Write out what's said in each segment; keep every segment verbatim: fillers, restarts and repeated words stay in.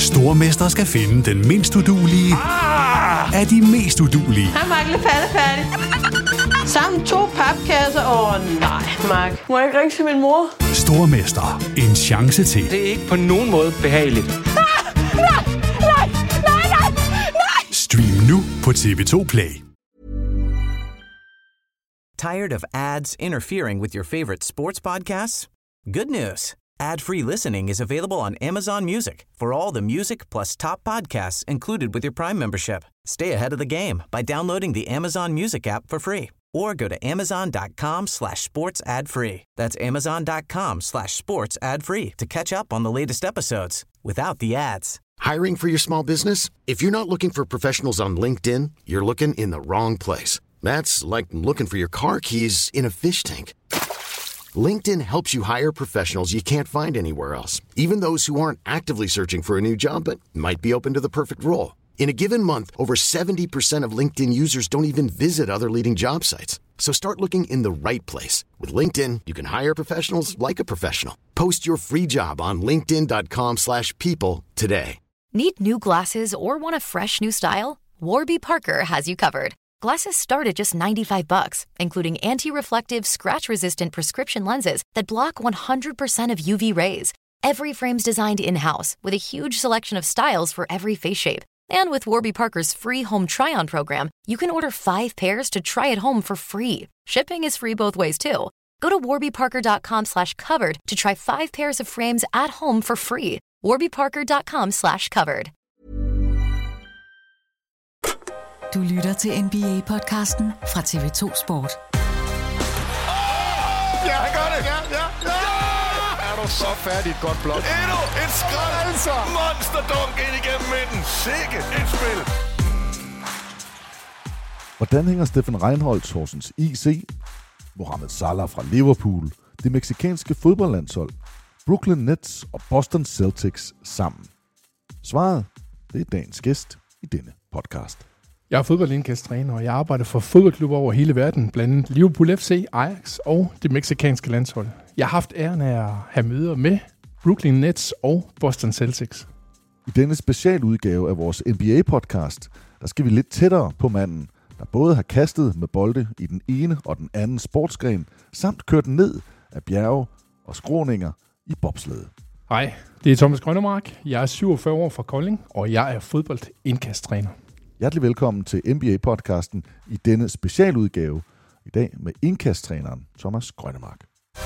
Stormester skal finde den mindst uduelige ah! af de mest uduelige. Hej, Mark. Lidt færdig. Sammen to papkasser. Åh, oh, nej, Mark. Må jeg ikke ringe til min mor? Stormester. En chance til. Det er ikke på nogen måde behageligt. Ah! Nej, nej, nej, nej, nej! Stream nu på T V to Play. Tired of ads interfering with your favorite sports podcasts? Good news. Ad-free listening is available on Amazon Music for all the music plus top podcasts included with your Prime membership. Stay ahead of the game by downloading the Amazon Music app for free or go to amazon.com slash sports ad free. That's amazon.com slash sports ad free to catch up on the latest episodes without the ads. Hiring for your small business? If you're not looking for professionals on LinkedIn, you're looking in the wrong place. That's like looking for your car keys in a fish tank. LinkedIn helps you hire professionals you can't find anywhere else, even those who aren't actively searching for a new job but might be open to the perfect role. In a given month, over seventy percent of LinkedIn users don't even visit other leading job sites. So start looking in the right place. With LinkedIn, you can hire professionals like a professional. Post your free job on linkedin.com slash people today. Need new glasses or want a fresh new style? Warby Parker has you covered. Glasses start at just ninety-five bucks, including anti-reflective, scratch-resistant prescription lenses that block one hundred percent of U V rays. Every frame's designed in-house with a huge selection of styles for every face shape. And with Warby Parker's free home try-on program, you can order five pairs to try at home for free. Shipping is free both ways, too. Go to warbyparker.com slash covered to try five pairs of frames at home for free. warbyparker.com slash covered. Du lytter til N B A-podcasten fra T V to Sport. Oh! Ja, han gør det! Ja, ja, ja! Er du så færdig et godt blok? Endnu et skrald! Altså! Monsterdunk ind igennem midten! Sikke et spil! Hvordan hænger Steffen Reinholdt, Horsens I C, Mohamed Salah fra Liverpool, det mexikanske fodboldlandshold, Brooklyn Nets og Boston Celtics sammen? Svaret, det er dagens gæst i denne podcast. Jeg er fodboldindkasttræner, og jeg arbejder for fodboldklubber over hele verden, blandt andet Liverpool F C, Ajax og det mexikanske landshold. Jeg har haft æren af at have møder med Brooklyn Nets og Boston Celtics. I denne specialudgave af vores N B A-podcast, der skal vi lidt tættere på manden, der både har kastet med bolde i den ene og den anden sportsgren, samt kørt ned af bjerge og skråninger i bobslæde. Hej, det er Thomas Grønnemark. Jeg er syvogfyrre år fra Kolding, og jeg er fodboldindkasttræner. Hjertelig velkommen til N B A-podcasten i denne specialudgave. I dag med indkasttræneren Thomas Grønnemark.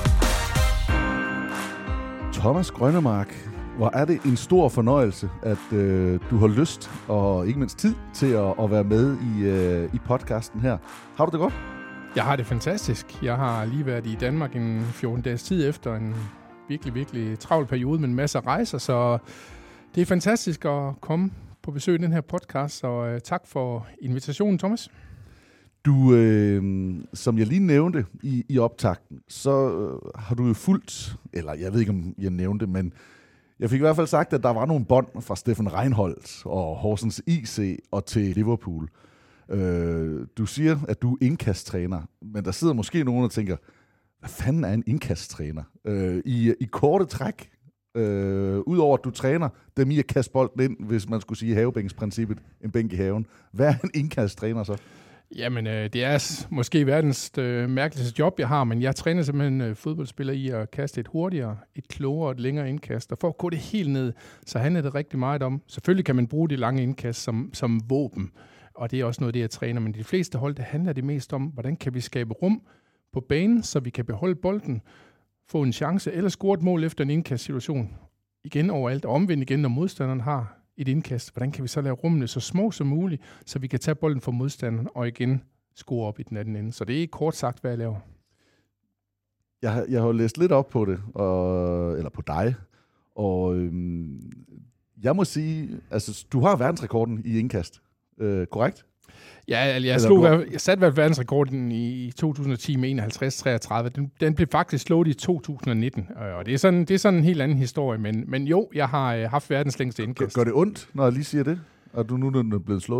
Thomas Grønnemark, hvor er det en stor fornøjelse, at øh, du har lyst og ikke mindst tid til at, at være med i, øh, i podcasten her. Har du det godt? Jeg har det fantastisk. Jeg har lige været i Danmark en fjorten dages tid efter en virkelig, virkelig travl periode med en masse rejser, så det er fantastisk at komme på besøg i den her podcast, og øh, tak for invitationen, Thomas. Du, øh, som jeg lige nævnte i, i optakten, så øh, har du jo fulgt, eller jeg ved ikke, om jeg nævnte, men jeg fik i hvert fald sagt, at der var nogle bånd fra Steffen Reinholdt og Horsens I C og til Liverpool. Øh, du siger, at du er indkasttræner, men der sidder måske nogen, der tænker, hvad fanden er en indkasttræner? Øh, i, I korte træk, øh, udover at du træner dem i at kaste bolden ind, hvis man skulle sige havebænksprincippet, en bænk i haven. Hvad er en indkasttræner så? Jamen, øh, det er måske verdens øh, mærkeligste job, jeg har, men jeg træner simpelthen øh, fodboldspillere i at kaste et hurtigere, et klogere og et længere indkast. Og for at gå det helt ned, så handler det rigtig meget om, selvfølgelig kan man bruge de lange indkast som, som våben, og det er også noget, det jeg træner, men de fleste hold, det handler det mest om, hvordan kan vi skabe rum på banen, så vi kan beholde bolden, få en chance eller score et mål efter en indkastsituation. Igen overalt, og omvendt igen, når modstanderen har et indkast. Hvordan kan vi så lave rummene så små som muligt, så vi kan tage bolden fra modstanderen og igen score op i den anden ende. Så det er ikke kort sagt, hvad jeg laver. Jeg har, jeg har læst lidt op på det, og, eller på dig, og øhm, jeg må sige, altså du har verdensrekorden i indkast, øh, korrekt? Ja, jeg, jeg, slog, jeg satte verdensrekorden i to tusind og ti med enoghalvtreds treogtredive. Den, den blev faktisk slået i to tusind og nitten, og det er sådan, det er sådan en helt anden historie. Men, men jo, jeg har haft verdens længste indkast. Gør det ondt, når jeg lige siger det, og du nu er blevet slået?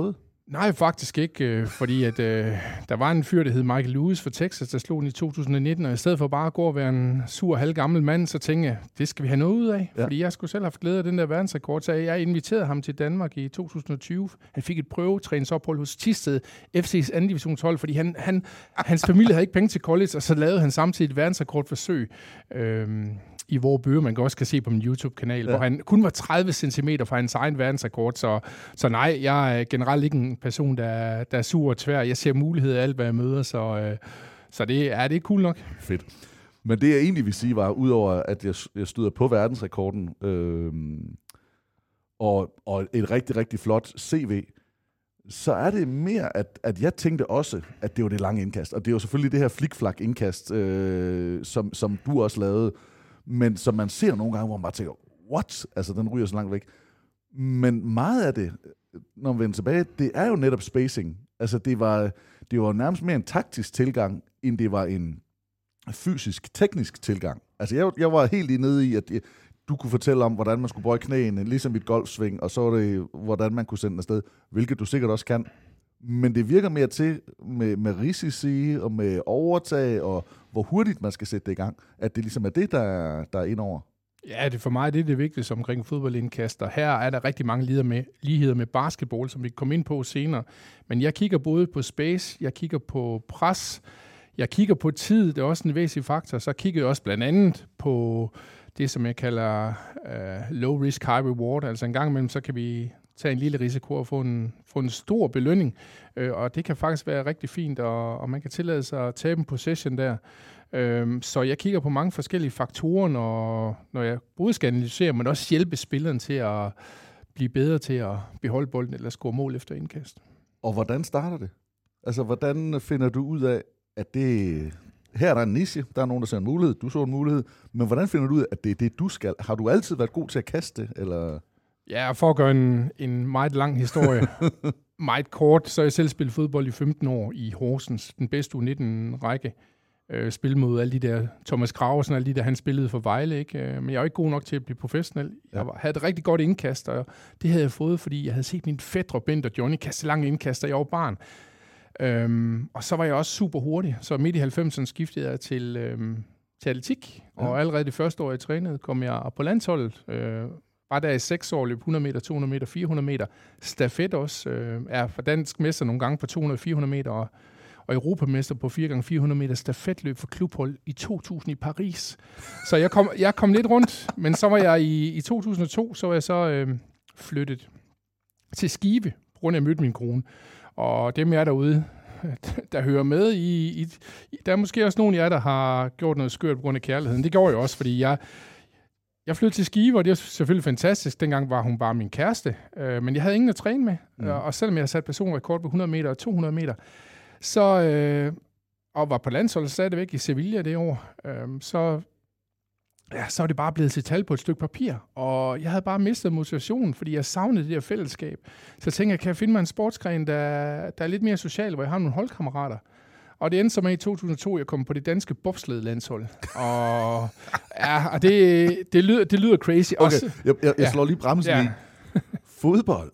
Nej, faktisk ikke, fordi at, øh, der var en fyr, der hed Michael Lewis fra Texas, der slog den i to tusind nitten, og i stedet for bare at gå og være en sur, halvgammel mand, så tænkte jeg, det skal vi have noget ud af, ja. Fordi jeg skulle selv have haft glæde af den der verdensrekord, så jeg inviterede ham til Danmark i to tusind og tyve. Han fik et prøvetræningsophold hos Thisted, F C's anden divisionshold, fordi han, han, hans familie havde ikke penge til college, og så lavede han samtidig et verdensrekordforsøg. Øhm, i Vorupør, man kan også kan se på min YouTube-kanal, ja. Hvor han kun var tredive centimeter fra hans egen verdensrekord. Så, så nej, jeg er generelt ikke en person, der, der er sur og tvær. Jeg ser muligheder af alt, hvad jeg møder, så, øh, så det, er, det er cool nok. Fedt. Men det jeg egentlig vil sige var, udover at jeg, jeg støder på verdensrekorden, øh, og, og et rigtig, rigtig flot C V, så er det mere, at, at jeg tænkte også, at det var det lange indkast. Og det er jo selvfølgelig det her flikflak indkast, øh, som, som du også lavede, men som man ser nogle gange, hvor man bare tænker, what? Altså, den ryger så langt væk. Men meget af det, når man vender tilbage, det er jo netop spacing. Altså, det var, det var nærmest mere en taktisk tilgang, end det var en fysisk, teknisk tilgang. Altså, jeg, jeg var helt lige nede i, at jeg, du kunne fortælle om, hvordan man skulle bøje knæene, ligesom i et golfsving, og så var det, hvordan man kunne sende den afsted, hvilket du sikkert også kan. Men det virker mere til med, med risici og med overtag, og hvor hurtigt man skal sætte det i gang, at det ligesom er det, der, der er indover. Ja, det for mig det er det vigtigste omkring fodboldindkaster. Her er der rigtig mange ligheder med, ligheder med basketball, som vi kommer ind på senere. Men jeg kigger både på space, jeg kigger på pres, jeg kigger på tid, det er også en væsentlig faktor. Så kigger jeg også blandt andet på det, som jeg kalder uh, low risk, high reward. Altså en gang imellem, så kan vi tage en lille risiko og få en, få en stor belønning. Øh, og det kan faktisk være rigtig fint, og, og man kan tillade sig at tabe en possession der. Øh, så jeg kigger på mange forskellige faktorer, når, når jeg både skal analysere, men også hjælpe spilleren til at blive bedre til at beholde bolden eller score mål efter indkast. Og hvordan starter det? Altså, hvordan finder du ud af, at det... Her er der en niche, der er nogen, der ser en mulighed, du så en mulighed, men hvordan finder du ud af, at det er det, du skal? Har du altid været god til at kaste, eller... Ja, for at gøre en, en meget lang historie, meget kort, så har jeg selv spillet fodbold i femten år i Horsens, den bedste U nitten-række. Øh, spillet mod alle de der, Thomas Graversen, alle de der, han spillede for Vejle, ikke? Øh, men jeg var ikke god nok til at blive professionel. Jeg var, havde et rigtig godt indkast, og det havde jeg fået, fordi jeg havde set min fætre Bent og Johnny kaste lange indkast, da jeg var barn. Øhm, og så var jeg også super hurtig, så midt i halvfemserne skiftede jeg til, øhm, til atletik, ja. Og allerede det første år, jeg trænede, kom jeg på landsholdet. Øh, Bare der i seks år løb hundrede meter, to hundrede meter, fire hundrede meter. Stafet også øh, er for dansk mester nogle gange på to hundrede og fire hundrede meter, og, og europamester på fire gange fire hundrede meter stafetløb for klubhold i to tusind i Paris. Så jeg kom, jeg kom lidt rundt, men så var jeg i, i to tusind og to, så var jeg så øh, flyttet til Skive, på grund af at jeg mødte min kone. Og dem jeg derude, der hører med i, i... Der er måske også nogen af jer, der har gjort noget skørt på grund af kærligheden. Det gjorde jeg også, fordi jeg... Jeg flyttede til Skive, og det er selvfølgelig fantastisk. Dengang var hun bare min kæreste, øh, men jeg havde ingen at træne med. Mm. Og selvom jeg havde sat personrekord på hundrede meter og to hundrede meter, så, øh, og var på landsholdet stadigvæk i Sevilla det år, øh, så, ja, så var det bare blevet til tal på et stykke papir. Og jeg havde bare mistet motivationen, fordi jeg savnede det der fællesskab. Så jeg tænkte, kan jeg finde mig en sportsgren, der, der er lidt mere social, hvor jeg har nogle holdkammerater. Og det endte så med i to tusind og to, jeg kom på det danske bobslædelandshold. Og, ja, og det, det, lyder, det lyder crazy okay, også. Jeg, jeg, jeg slår lige bremsen ja. i. Fodbold,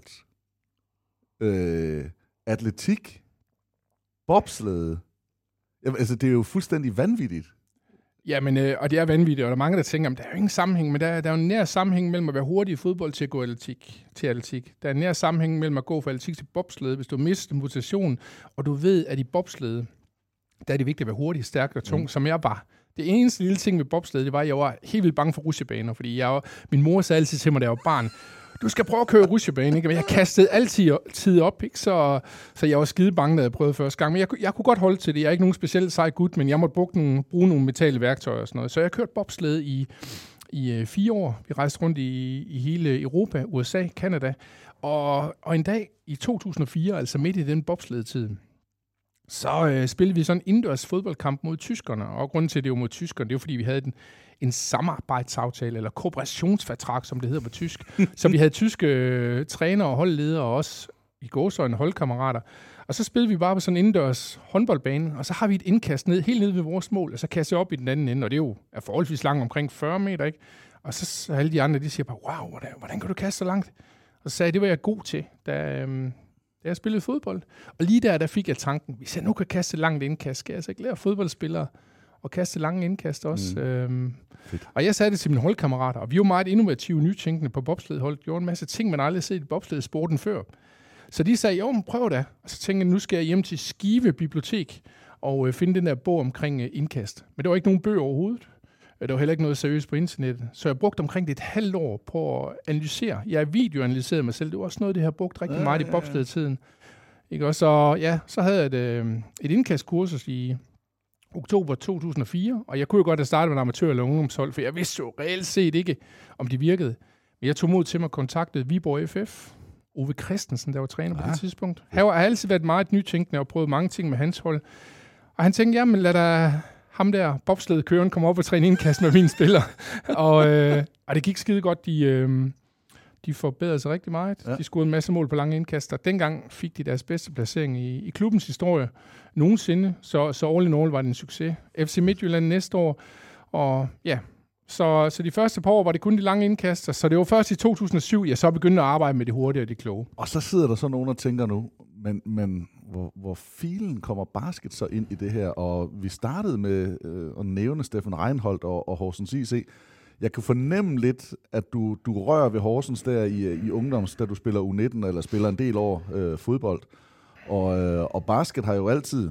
øh, atletik, bobslæde. Jamen, altså, det er jo fuldstændig vanvittigt. Jamen, øh, og det er vanvittigt, og der er mange, der tænker, at der er jo ingen sammenhæng, men der, der er jo en nær sammenhæng mellem at være hurtig i fodbold til at gå atletik, til atletik. Der er en nær sammenhæng mellem at gå fra atletik til bobslæde, hvis du mister motivation, og du ved, at i bobslæde, der er det vigtigt at være hurtig, stærk og tung, mm. som jeg var. Det eneste lille ting med bobslæde, det var, at jeg var helt vildt bange for rutsjebaner, fordi jeg var, min mor sagde altid til mig, da jeg var barn, du skal prøve at køre rutsjebane, ikke? Men jeg kastede altid tid op, ikke? Så, så jeg var skide bange, da jeg prøvede første gang. Men jeg, jeg kunne godt holde til det. Jeg er ikke nogen specielt sej gut, men jeg måtte bruge nogle, bruge nogle metalværktøjer og sådan noget. Så jeg kørte bobslæde i, i uh, fire år. Vi rejste rundt i, i hele Europa, U S A, Canada. Og, og en dag i to tusind og fire, altså midt i den bobslædetid, så øh, spillede vi sådan en indendørs fodboldkamp mod tyskerne. Og grunden til, at det var mod tyskerne, det var, fordi vi havde en, en samarbejdsaftale, eller kooperationsvertrag, som det hedder på tysk. Så vi havde tyske øh, trænere og holdledere, og også i gåseøjne holdkammerater. Og så spillede vi bare på sådan en indendørs håndboldbane, og så har vi et indkast ned, helt nede ved vores mål, og så kaster jeg op i den anden ende, og det er jo er forholdsvis langt, omkring fyrre meter, ikke? Og så, så alle de andre, de siger bare, wow, hvordan, hvordan kan du kaste så langt? Og så sagde jeg, det var jeg god til, da... Øh, da jeg spillede fodbold. Og lige der, der fik jeg tanken, hvis jeg nu kan kaste langt indkast, skal jeg altså ikke lære fodboldspillere at kaste lange indkast også. Mm. Øhm, og jeg sagde det til mine holdkammerater, og vi var meget innovative, nytænkende på bobsledholdet, gjorde en masse ting, man aldrig har set i bobsledsporten før. Så de sagde, jo, men prøv da. Og så tænkte jeg, nu skal jeg hjem til Skive Bibliotek og øh, finde den der bog omkring øh, indkast. Men der var ikke nogen bøger overhovedet. Der var heller ikke noget seriøst på internettet. Så jeg brugte omkring et halvt år på at analysere. Jeg videoanalyserede mig selv. Det var også noget, det har brugt rigtig meget i bobsledtiden. Ikke? Og så, ja, så havde jeg et, øh, et indkastkursus i oktober to tusind og fire, og jeg kunne jo godt have startet med en amatør- eller ungdomshold, for jeg vidste jo reelt set ikke, om de virkede. Men jeg tog mod til mig og kontaktede Viborg F F, Ove Christensen, der var træner ja. på det tidspunkt. Han har altid været meget nytænkende og prøvet mange ting med hans hold. Og han tænkte, jamen lad da ham der bobsledkøren komme op og træne indkast med mine spillere. og, øh, og det gik skide godt. De, øh, de forbedrede sig rigtig meget. Ja. De scorede en masse mål på lange indkaster. Dengang fik de deres bedste placering i, i klubbens historie nogensinde. Så, så all in all var det en succes. F C Midtjylland næste år. Og ja, så, så de første par år var det kun de lange indkaster. Så det var først i to tusind og syv, jeg så begyndte at arbejde med det hurtige og det kloge. Og så sidder der så nogen og tænker nu, men, men hvor, hvor filen kommer basket så ind i det her? Og vi startede med øh, at nævne Steffen Reinholdt og, og Horsens I C. Jeg kan fornemme lidt, at du, du rører ved Horsens der i, i ungdoms, da du spiller U nitten, eller spiller en del år øh, fodbold. Og, øh, og basket har jo altid,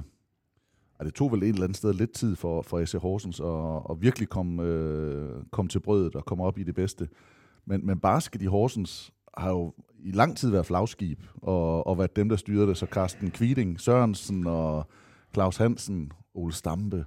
og det tog vel et eller andet sted lidt tid for, for S C Horsens at, at virkelig komme øh, kom til brødet og komme op i det bedste. Men, men basket i Horsens har jo i lang tid været flagskib, og, og været dem, der styrede det. Så Carsten Kviding, Sørensen og Claus Hansen, Ole Stampe,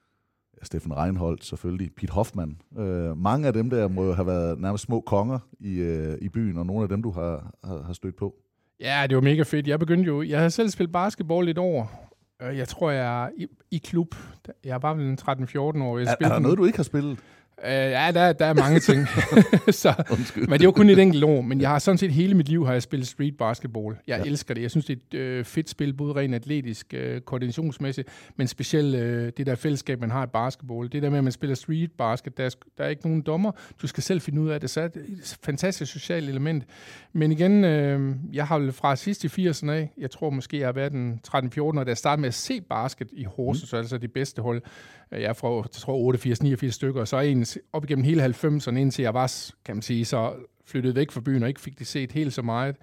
Steffen Reinholdt selvfølgelig, Pete Hoffmann. Øh, mange af dem der må jo have været nærmest små konger i, øh, i byen, og nogle af dem, du har, har, har stødt på. Ja, det var mega fedt. Jeg begyndte jo, jeg havde selv spillet basketball lidt over. Jeg tror, jeg er i, i klub. Jeg var vel tretten fjorten år. Jeg er, er der noget, du ikke har spillet? Uh, ja, der, der er mange ting. så, men det var kun et enkelt år. Men jeg har sådan set hele mit liv har jeg spillet street basketball. Jeg ja. elsker det. Jeg synes, det er et øh, fedt spil, både rent atletisk, øh, koordinationsmæssigt, men specielt øh, det der fællesskab, man har i basketball. Det der med, at man spiller street basket, der er, der er ikke nogen dommer. Du skal selv finde ud af det. Så er det et fantastisk socialt element. Men igen, øh, jeg har vel fra sidst i firserne af, jeg tror måske, jeg har været den tretten fjorten år, da jeg startede med at se basket i Horsens, mm. altså det bedste hold. Jeg er fra, jeg tror, otteogfirs niogfirs stykker, og så er en op igennem hele halvfemserne, indtil jeg var, kan man sige, så flyttede væk fra byen og ikke fik det set helt så meget.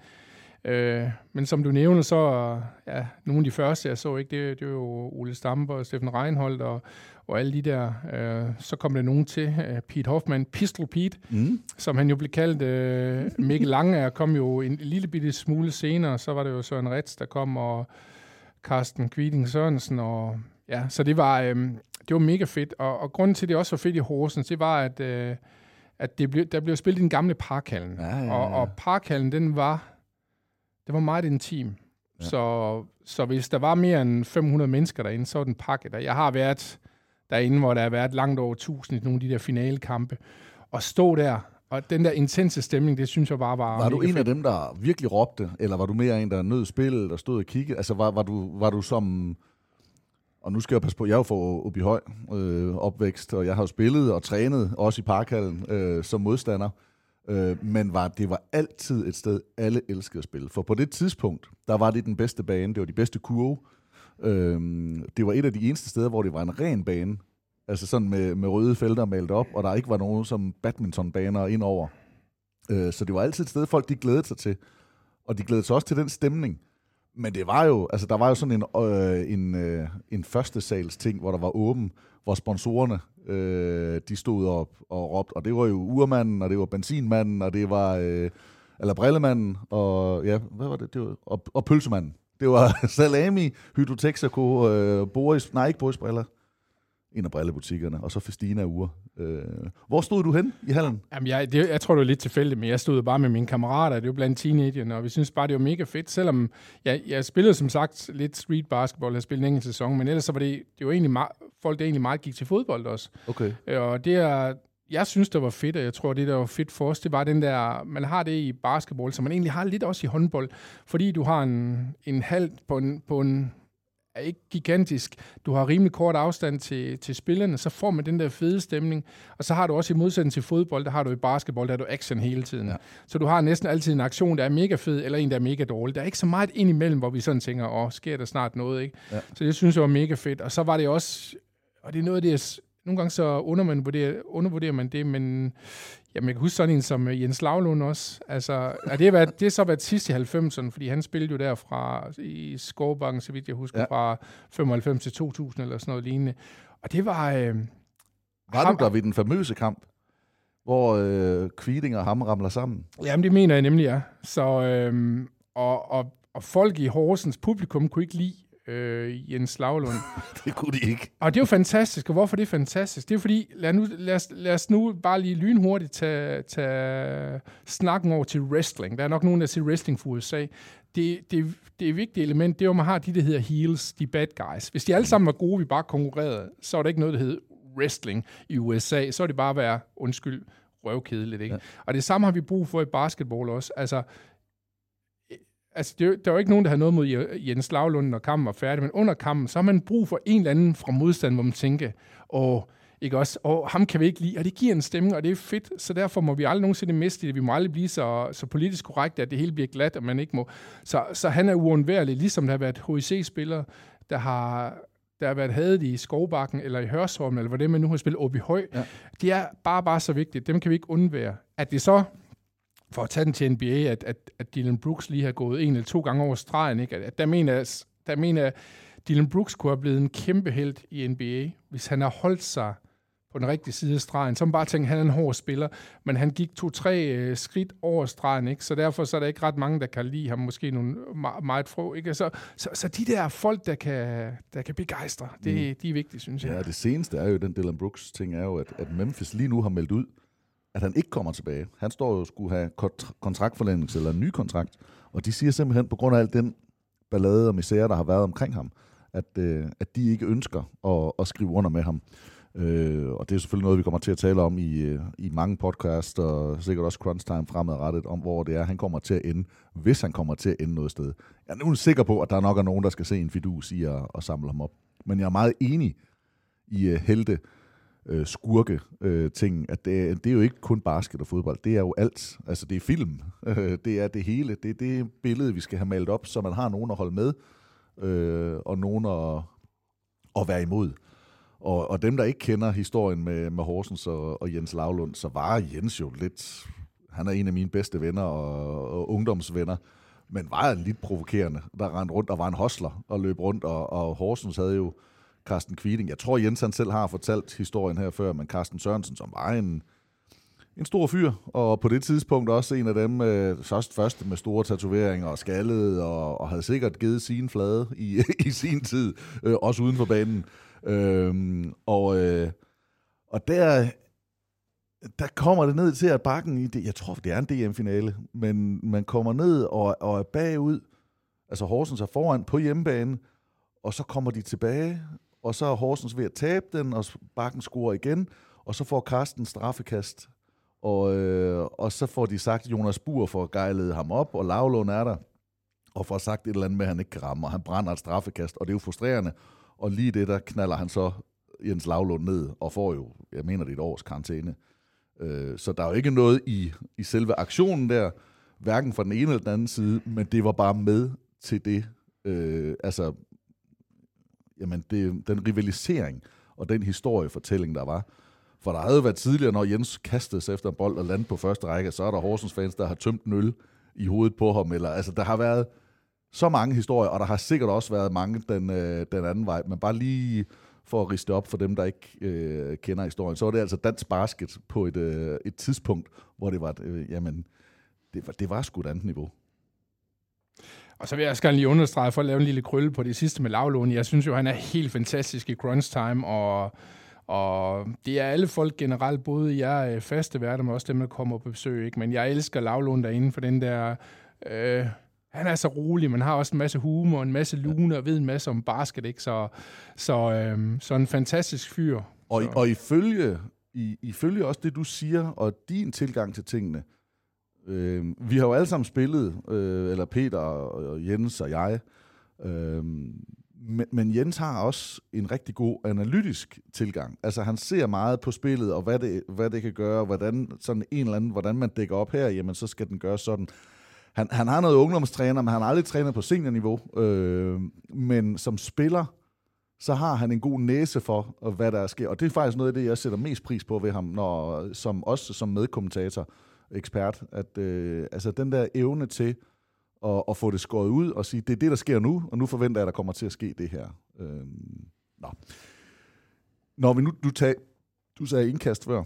Øh, men som du nævner, så ja, nogle af de første, jeg så, ikke, det, det var jo Ole Stampe og Steffen Reinholdt og, og alle de der. Øh, så kom der nogen til, uh, Pete Hoffmann, Pistol Pete, mm. som han jo blev kaldt. Uh, Mikkel Lange kom jo en lille bitte smule senere, så var det jo Søren Retz, der kom, og Carsten Kviding Sørensen, og ja, så det var... Øh, Det var mega fedt, og, og grunden til, at det også var fedt i Horsens, det var, at, øh, at det blev, der blev spillet i den gamle Parkhallen. Ja, ja, ja. Og, og Parkhallen, den var, det var meget intim. Ja. Så, så hvis der var mere end fem hundrede mennesker derinde, så var den pakket. Jeg har været derinde, hvor der har været langt over tusind i nogle af de der finalekampe, og stå der, og den der intense stemning, det synes jeg bare var... Var du en fedt. Af dem, der virkelig råbte, eller var du mere en, der nød spillet og stod og kiggede? Altså, var, var, du, var du som... Og nu skal jeg passe på, jeg er jo fra Åbyhøj øh, opvækst, og jeg har jo spillet og trænet, også i Parkhallen, øh, som modstander. Øh, men var, det var altid et sted, alle elskede at spille. For på det tidspunkt, der var det den bedste bane, det var de bedste kurve. Øh, det var et af de eneste steder, hvor det var en ren bane. Altså sådan med, med røde felter malet op, og der ikke var nogen som badmintonbaner indover. Øh, så det var altid et sted, folk de glædede sig til. Og de glædede sig også til den stemning. Men det var jo, altså der var jo sådan en, øh, en, øh, en første sals ting, hvor der var åben, hvor sponsorerne, øh, de stod op og råbte, og det var jo urmanden, og det var benzinmanden, og det var, øh, eller brillemanden, og ja, hvad var det, det var, og, og pølsemanden. Det var Salami, Hydro Texaco, øh, Boris, nej ikke Boris Briller, en af brillebutikkerne, og så Festina Ure. Øh, hvor stod du hen i hallen? Jamen, jeg, det, jeg tror, det var lidt tilfældigt, men jeg stod bare med mine kammerater, det var blandt teenagerne, og vi synes bare, det var mega fedt, selvom jeg, jeg spillede som sagt lidt street basketball, jeg spillede en enkelt sæson, men ellers så var det, det var egentlig meget, folk, der egentlig meget gik til fodbold også. Okay. Og det er, jeg synes, det var fedt, og jeg tror, det der var fedt for os, det var den der, man har det i basketball, som man egentlig har lidt også i håndbold, fordi du har en, en halv på en, på en er ikke gigantisk. Du har rimelig kort afstand til, til spillerne, så får man den der fede stemning. Og så har du også i modsætning til fodbold, der har du i basketball, der er du action hele tiden. Ja. Så du har næsten altid en aktion, der er mega fed, eller en, der er mega dårlig. Der er ikke så meget ind imellem, hvor vi sådan tænker, åh, sker der snart noget, ikke? Ja. Så det synes jeg var mega fedt. Og så var det også, og det er noget af det, jeg, nogle gange så undervurderer, undervurderer man det, men jamen, jeg kan huske sådan en som Jens Lavlund også. Altså, det, har været, det har så været sidst i halvfemserne, fordi han spillede jo derfra i Skovbakken, så vidt jeg husker, ja. Fra femoghalvfems til to tusind eller sådan noget lignende. Og det var... Øh, var ham, du der ved den famøse kamp, hvor øh, Kviding og ham ramler sammen? Jamen, det mener jeg nemlig, ja. Så, øh, og, og, og folk i Horsens publikum kunne ikke lide Øh, Jens Lavlund. Det kunne de ikke. Og det er jo fantastisk, og hvorfor det er fantastisk? Det er fordi, lad, nu, lad, os, lad os nu bare lige lynhurtigt tage, tage snakken over til wrestling. Der er nok nogen, der siger wrestling for U S A. Det, det, det er et vigtigt element, det er jo, man har de, der hedder heels, de bad guys. Hvis de alle sammen var gode, vi bare konkurrerede, så er der ikke noget, der hedder wrestling i U S A. Så er det bare at være, undskyld, røvkedeligt, ikke? Ja. Og det samme har vi brug for i basketball også. Altså, Altså, det, der var ikke nogen, der havde noget mod Jens Lavlund, når kampen var færdig, men under kampen, så har man brug for en eller anden fra modstand, hvor man tænker, åh, ikke også, åh, ham kan vi ikke lide, og det giver en stemning, og det er fedt, så derfor må vi aldrig nogensinde miste det. Vi må aldrig blive så, så politisk korrekte, at det hele bliver glat, og man ikke må. Så, så han er uundværlig, ligesom der har været H I C-spillere, der har, der har været hadet i Skovbakken, eller i Hørsholm, eller hvad det man nu har spillet op i Høj. Ja. Det er bare, bare så vigtigt. Dem kan vi ikke undvære. At det så... for at tage den til N B A, at, at, at Dylan Brooks lige har gået en eller to gange over stregen, ikke? At, at der mener jeg, der mener jeg, Dylan Brooks kunne have blevet en kæmpe helt i N B A, hvis han har holdt sig på den rigtige side af stregen. Så man bare tænker, han er en hård spiller, men han gik to-tre øh, skridt over stregen, ikke? Så derfor så er der ikke ret mange, der kan lide ham, måske nogle meget, meget få, ikke? Så, så, så de der folk, der kan, der kan begejstre, det, mm. de er vigtige, synes jeg. Ja, det seneste er jo, den Dylan Brooks ting er jo, at, at Memphis lige nu har meldt ud, at han ikke kommer tilbage. Han står jo skulle have kontraktforlængelse eller en ny kontrakt, og de siger simpelthen, på grund af al den ballade og misære, der har været omkring ham, at, øh, at de ikke ønsker at, at skrive under med ham. Øh, og det er selvfølgelig noget, vi kommer til at tale om i, i mange podcasts, og sikkert også Crunch Time fremadrettet, om hvor det er, han kommer til at ende, hvis han kommer til at ende noget sted. Jeg er nu sikker på, at der nok er nogen, der skal se en fidus i at, at samle ham op. Men jeg er meget enig i uh, helte, Uh, skurke uh, ting, at det, det er jo ikke kun basket og fodbold, det er jo alt. Altså det er film, uh, det er det hele, det er det billede, vi skal have malet op, så man har nogen at holde med, uh, og nogen at, at være imod. Og, og dem, der ikke kender historien med, med Horsens og, og Jens Lavlund, så var Jens jo lidt, han er en af mine bedste venner og, og ungdomsvenner, men var lidt provokerende, der rendte rundt og var en hostler og løb rundt, og, og Horsens havde jo Carsten Kviding. Jeg tror, Jens han selv har fortalt historien her før, men Carsten Sørensen, som var en, en stor fyr, og på det tidspunkt også en af dem øh, første med store tatoveringer og skaldet, og, og havde sikkert givet sin flade i, i sin tid, øh, også uden for banen. Øhm, og, øh, og der, der kommer det ned til, at bakken i det, jeg tror, det er en D M-finale, men man kommer ned og, og er bagud, altså Horsens er foran på hjemmebane, og så kommer de tilbage, og så er Horsens ved at tabe den, og bakken scorer igen, og så får Carsten straffekast, og, øh, og så får de sagt, at Jonas Buhr får gejlet ham op, og Lavlund er der, og får sagt et eller andet med, at han ikke kan ramme, og han brænder et straffekast, og det er jo frustrerende, og lige det, der knaller han så Jens Lavlund ned, og får jo, jeg mener, det er et års karantæne. Øh, så der er jo ikke noget i, i selve aktionen der, hverken fra den ene eller den anden side, men det var bare med til det, øh, altså, jamen, det, den rivalisering og den historiefortælling, der var. For der havde jo været tidligere, når Jens kastede sig efter en bold og landede på første række, så er der Horsens fans, der har tømt en øl i hovedet på ham. Eller, altså, der har været så mange historier, og der har sikkert også været mange den, øh, den anden vej. Men bare lige for at riste op for dem, der ikke øh, kender historien, så var det altså dansk basket på et, øh, et tidspunkt, hvor det var, øh, jamen, det var, det var sgu et andet niveau. Og så vil jeg også gerne lige understrege for at lave en lille krølle på det sidste med Lavlund. Jeg synes jo, han er helt fantastisk i crunch time, og, og det er alle folk generelt, både jeg faste værter, men også dem, der kommer på besøg. Ikke? Men jeg elsker Lavlund derinde for den der... Øh, han er så rolig, man har også en masse humor, en masse lune, og ved en masse om basket, ikke? Så, så, øh, så en fantastisk fyr. Og, og ifølge, i, ifølge også det, du siger, og din tilgang til tingene, Øh, vi har jo alle sammen spillet, øh, eller Peter og Jens og jeg, øh, Men, men Jens har også en rigtig god analytisk tilgang. Altså han ser meget på spillet, og hvad det, hvad det kan gøre, hvordan, sådan en eller anden, hvordan man dækker op her, jamen så skal den gøre sådan. Han, han har noget ungdomstræner, men han har aldrig trænet på seniorniveau. Øh, men som spiller, så har han en god næse for, hvad der sker. Og det er faktisk noget af det, jeg sætter mest pris på ved ham, når, som, også som medkommentator, ekspert, at øh, altså den der evne til at, at få det skåret ud og sige, det er det, der sker nu, og nu forventer jeg, at der kommer til at ske det her. Øh, nå. Når vi nu, du, tag, du sagde indkast før,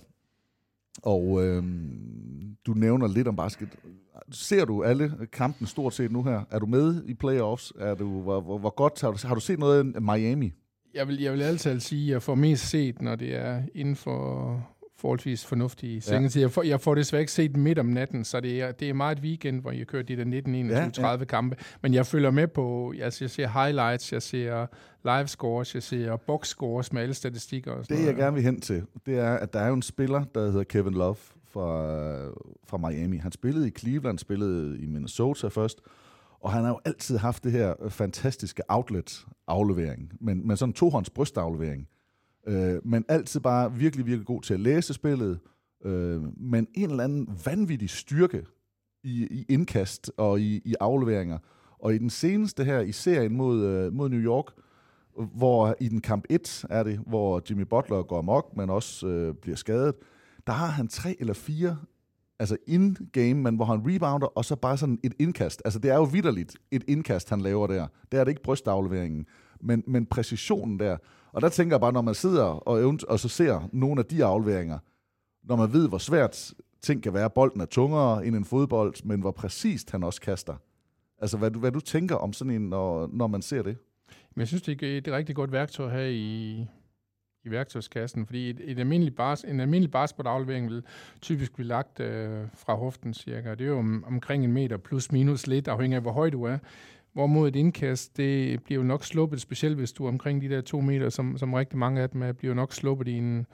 og øh, du nævner lidt om basket. Ser du alle kampen stort set nu her? Er du med i playoffs? Er du, hvor, hvor, hvor godt har du, har du set noget af Miami? Jeg vil, jeg vil altid sige, at jeg får mest set, når det er inden for forholdsvis fornuftige sengetid. Ja. Jeg, får, jeg får desværre ikke set midt om natten, så det er, det er meget et weekend, hvor jeg kører de der nitten, enogtyve, tredive ja. kampe. Men jeg følger med på, altså jeg ser highlights, jeg ser live scores, jeg ser box scores med alle statistikker. Og sådan det noget. Jeg gerne vil hen til, det er, at der er jo en spiller, der hedder Kevin Love fra, fra Miami. Han spillede i Cleveland, spillede i Minnesota først, og han har jo altid haft det her fantastiske outlet-aflevering, men, men sådan en tohånds brystaflevering. Øh, men altid bare virkelig, virkelig god til at læse spillet, øh, men en eller anden vanvittig styrke i, i indkast og i, i afleveringer. Og i den seneste her, i serien mod, øh, mod New York, hvor i den kamp et er det, hvor Jimmy Butler går amok, men også øh, bliver skadet, der har han tre eller fire, altså in-game, men hvor han rebounder, og så bare sådan et indkast. Altså det er jo vitterligt et indkast, han laver der. Det er det ikke brystafleveringen, men, men præcisionen der. Og der tænker jeg bare, når man sidder og, og så ser nogle af de afleveringer, når man ved, hvor svært ting kan være, bolden er tungere end en fodbold, men hvor præcist han også kaster. Altså hvad du, hvad du tænker om sådan en, når, når man ser det? Men jeg synes, det er et rigtig godt værktøj her i... i værktøjskassen, fordi et, et almindelig bas, en almindelig basketballaflevering vil typisk blive lagt øh, fra hoften cirka. Det er jo om, omkring en meter plus minus lidt, afhængig af hvor høj du er. Hvorimod et indkast, det bliver jo nok sluppet, specielt hvis du er omkring de der to meter, som, som rigtig mange af dem er, bliver jo nok sluppet i en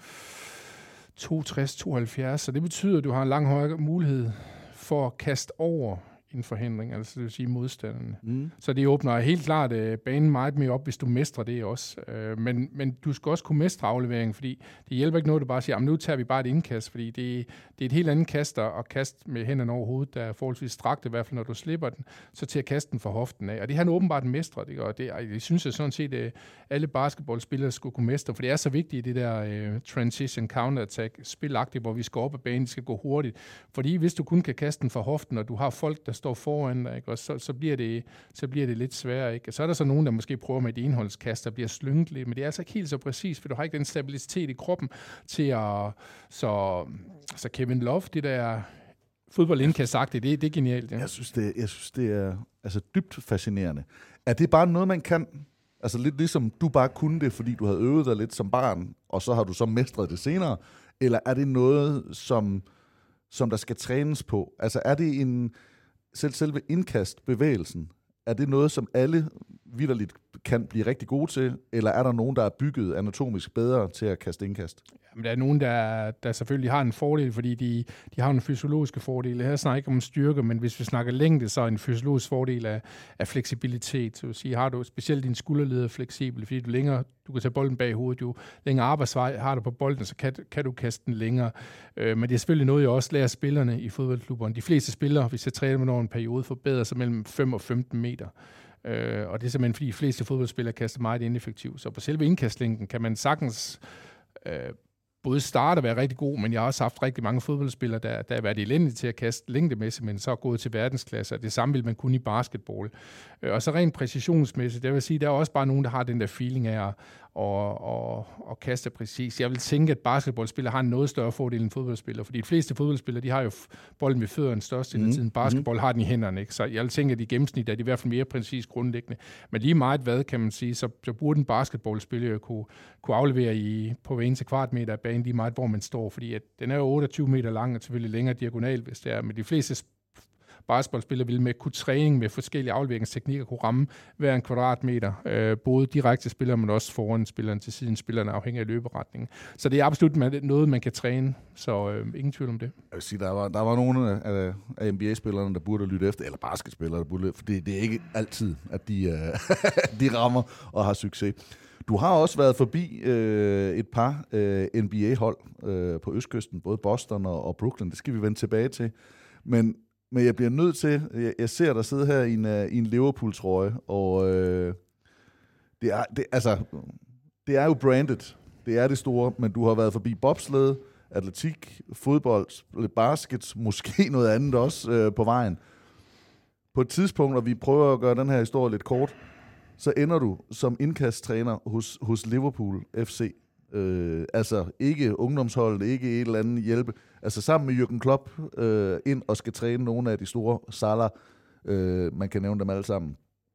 toogtres til tooghalvfjerds. Så det betyder, at du har en lang højere mulighed for at kaste over en forhindring, altså det vil sige modstanderne. Mm. Så det åbner helt klart uh, banen meget mere op, hvis du mestrer det også. Uh, men, men du skal også kunne mestre afleveringen, fordi det hjælper ikke noget, du bare siger, nu tager vi bare et indkast, fordi det, det er et helt andet kaster at kaste med hænderne over hovedet, der er forholdsvis strakt, i hvert fald når du slipper den, så til at kaste den fra hoften af. Og det har han åbenbart mestret, ikke? Og det, det synes jeg sådan set, at alle basketballspillere skulle kunne mestre, for det er så vigtigt i det der uh, transition counter-attack spilagtigt, hvor vi skal op ad banen, skal gå hurtigt. Fordi hvis du kun kan kaste den fra hoften, og du har folk, der står foran dig, ikke? Og så, så, bliver det, så bliver det lidt sværere. Ikke? Så er der så nogen, der måske prøver med et enholdskast, der bliver slynget lidt, men det er altså ikke helt så præcis, for du har ikke den stabilitet i kroppen til at... Så, så Kevin Love, det der fodboldindkast sagt, det, det er genialt. Ja. Jeg synes, det, jeg synes, det er altså, dybt fascinerende. Er det bare noget, man kan... Altså lidt ligesom du bare kunne det, fordi du havde øvet dig lidt som barn, og så har du så mestret det senere, eller er det noget, som, som der skal trænes på? Altså er det en... Selv selve indkastbevægelsen, er det noget, som alle vitterligt kan blive rigtig gode til, eller er der nogen, der er bygget anatomisk bedre til at kaste indkast? Jamen, der er nogen, der, der selvfølgelig har en fordel, fordi de, de har en fysiologiske fordel. Her snakker ikke om styrke, men hvis vi snakker længde, så er en fysiologisk fordel af, af fleksibilitet. Så vil sige, har du specielt din skulderled fleksibel, fordi du længere, du kan tage bolden bag hovedet, jo længere arbejdsvej har du på bolden, så kan, kan du kaste den længere. Øh, men det er selvfølgelig noget, jeg også lærer spillerne i fodboldklubberne. De fleste spillere, hvis jeg træner med over en periode, forbedrer sig mellem fem og femten meter. Øh, og det er simpelthen, fordi de fleste fodboldspillere kaster meget ineffektivt. Så på selve indkastlængden kan man sagtens øh, både starte og være rigtig god, men jeg har også haft rigtig mange fodboldspillere, der, der har været elendige til at kaste længdemæssigt, men så er gået til verdensklasse, og det samme vil man kunne i basketball. Øh, og så rent præcisionsmæssigt, det vil sige, der er også bare nogen, der har den der feeling af at og, og, og kaste præcis. Jeg vil tænke, at basketballspillere har en noget større fordel end fodboldspillere, fordi de fleste fodboldspillere, de har jo bolden ved fødderne størst mm. i tiden. Basketball mm. har den i hænderne, ikke? Så jeg vil tænke, at i gennemsnit er de i hvert fald mere præcis grundlæggende. Men lige meget hvad, kan man sige, så, så burde en basketballspiller kunne, kunne aflevere i, på hver eneste kvadratmeter af banen, lige meget hvor man står, fordi at den er jo otteogtyve meter lang, og selvfølgelig længere diagonal, hvis det er, men de fleste basketballspiller ville med kunne træning med forskellige afleveringsteknikker kunne ramme hver en kvadratmeter. Øh, både direkte spillere, men også foran spilleren til siden spillerne, afhængig af løberetningen. Så det er absolut noget, man kan træne, så øh, ingen tvivl om det. Jeg vil sige, der var, der var nogle af, af N B A-spillerne, der burde lytte efter, eller basketspillere, der burde lytte, for det, det er ikke altid, at de, øh, de rammer og har succes. Du har også været forbi øh, et par øh, N B A-hold øh, på Østkysten, både Boston og, og Brooklyn. Det skal vi vende tilbage til. Men, men jeg bliver nødt til, jeg, jeg ser dig sidde her i en, uh, i en Liverpool-trøje, og øh, det, er, det, altså, det er jo branded. Det er det store, men du har været forbi bobsled, atletik, fodbold, lidt basket, måske noget andet også øh, på vejen. På et tidspunkt, når vi prøver at gøre den her historie lidt kort, så ender du som indkasttræner hos, hos Liverpool F C. Øh, altså ikke ungdomsholdet, ikke et eller andet hjælpe. Altså sammen med Jürgen Klopp øh, ind og skal træne nogle af de store Salah. Øh, man kan nævne dem alle sammen.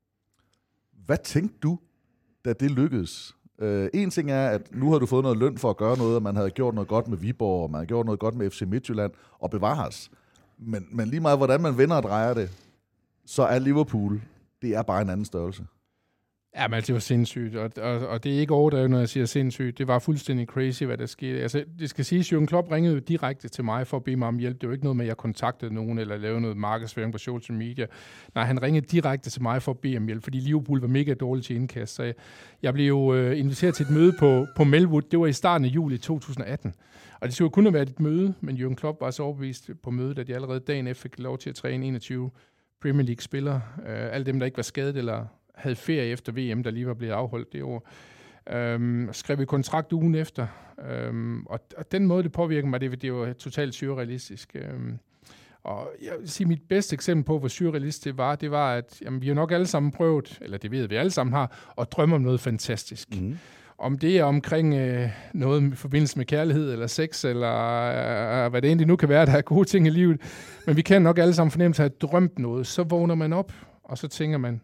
Hvad tænkte du, da det lykkedes? Øh, en ting er, at nu har du fået noget løn for at gøre noget, og man havde gjort noget godt med Viborg, og man havde gjort noget godt med F C Midtjylland, og bevares. Men, men lige meget, hvordan man vender og drejer det, så er Liverpool, det er bare en anden størrelse. Ja, men det var sindssygt, og, og, og det er ikke overdrevet, når jeg siger sindssygt. Det var fuldstændig crazy, hvad der skete. Altså, det skal siges, Jürgen Klopp ringede direkte til mig for at bede mig om hjælp. Det var ikke noget med, at jeg kontaktede nogen eller lavede noget markedsføring på social media. Nej, han ringede direkte til mig for at bede om hjælp, fordi Liverpool var mega dårlig til indkast. Så jeg, jeg blev jo øh, inviteret til et møde på, på Melwood. Det var i starten af juli to tusind atten. Og det skulle kun have været et møde, men Jürgen Klopp var så overbevist på mødet, at de allerede dagen efter fik lov til at træne enogtyve Premier League-spillere. Øh, alle dem, der ikke var skadet eller havde ferie efter V M, der lige var blevet afholdt det år. Øhm, skrev vi kontrakt ugen efter. Øhm, og, og den måde, det påvirker mig, det, det var totalt surrealistisk. Øhm, og jeg vil sige, mit bedste eksempel på, hvor surrealistisk det var, det var, at jamen, vi har nok alle sammen prøvet, eller det ved vi alle sammen har, at drømme om noget fantastisk. Mm. Om det er omkring øh, noget i forbindelse med kærlighed, eller sex, eller øh, hvad det egentlig nu kan være, der er gode ting i livet. Men vi kan nok alle sammen fornemme at have drømt noget. Så vågner man op, og så tænker man,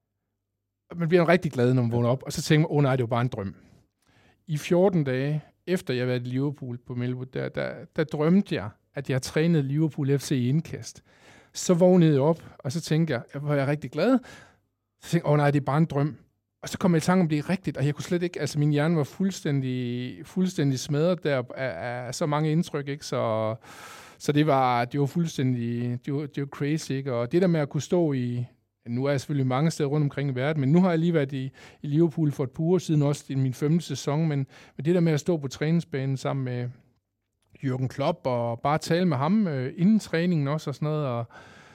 man bliver rigtig glad, når man vågner op, og så tænker man, åh oh, nej, det var bare en drøm. I fjorten dage, efter jeg var i Liverpool på Melwood, der, der, der drømte jeg, at jeg trænede Liverpool F C i indkast. Så vågnede jeg op, og så tænkte jeg, jeg var jeg rigtig glad. Så tænkte jeg, åh oh, nej, det er bare en drøm. Og så kom jeg i tanke om, det er rigtigt, og jeg kunne slet ikke, altså min hjerne var fuldstændig, fuldstændig smadret der af, af så mange indtryk, ikke? Så, så det var, det var fuldstændig, det var, det var crazy, ikke? Og det der med at kunne stå i, nu er jeg selvfølgelig mange steder rundt omkring i verden, men nu har jeg lige været i, i Liverpool for et par uger siden, også i min femte sæson, men, men det der med at stå på træningsbanen sammen med Jürgen Klopp, og bare tale med ham øh, inden træningen også, og sådan noget, og,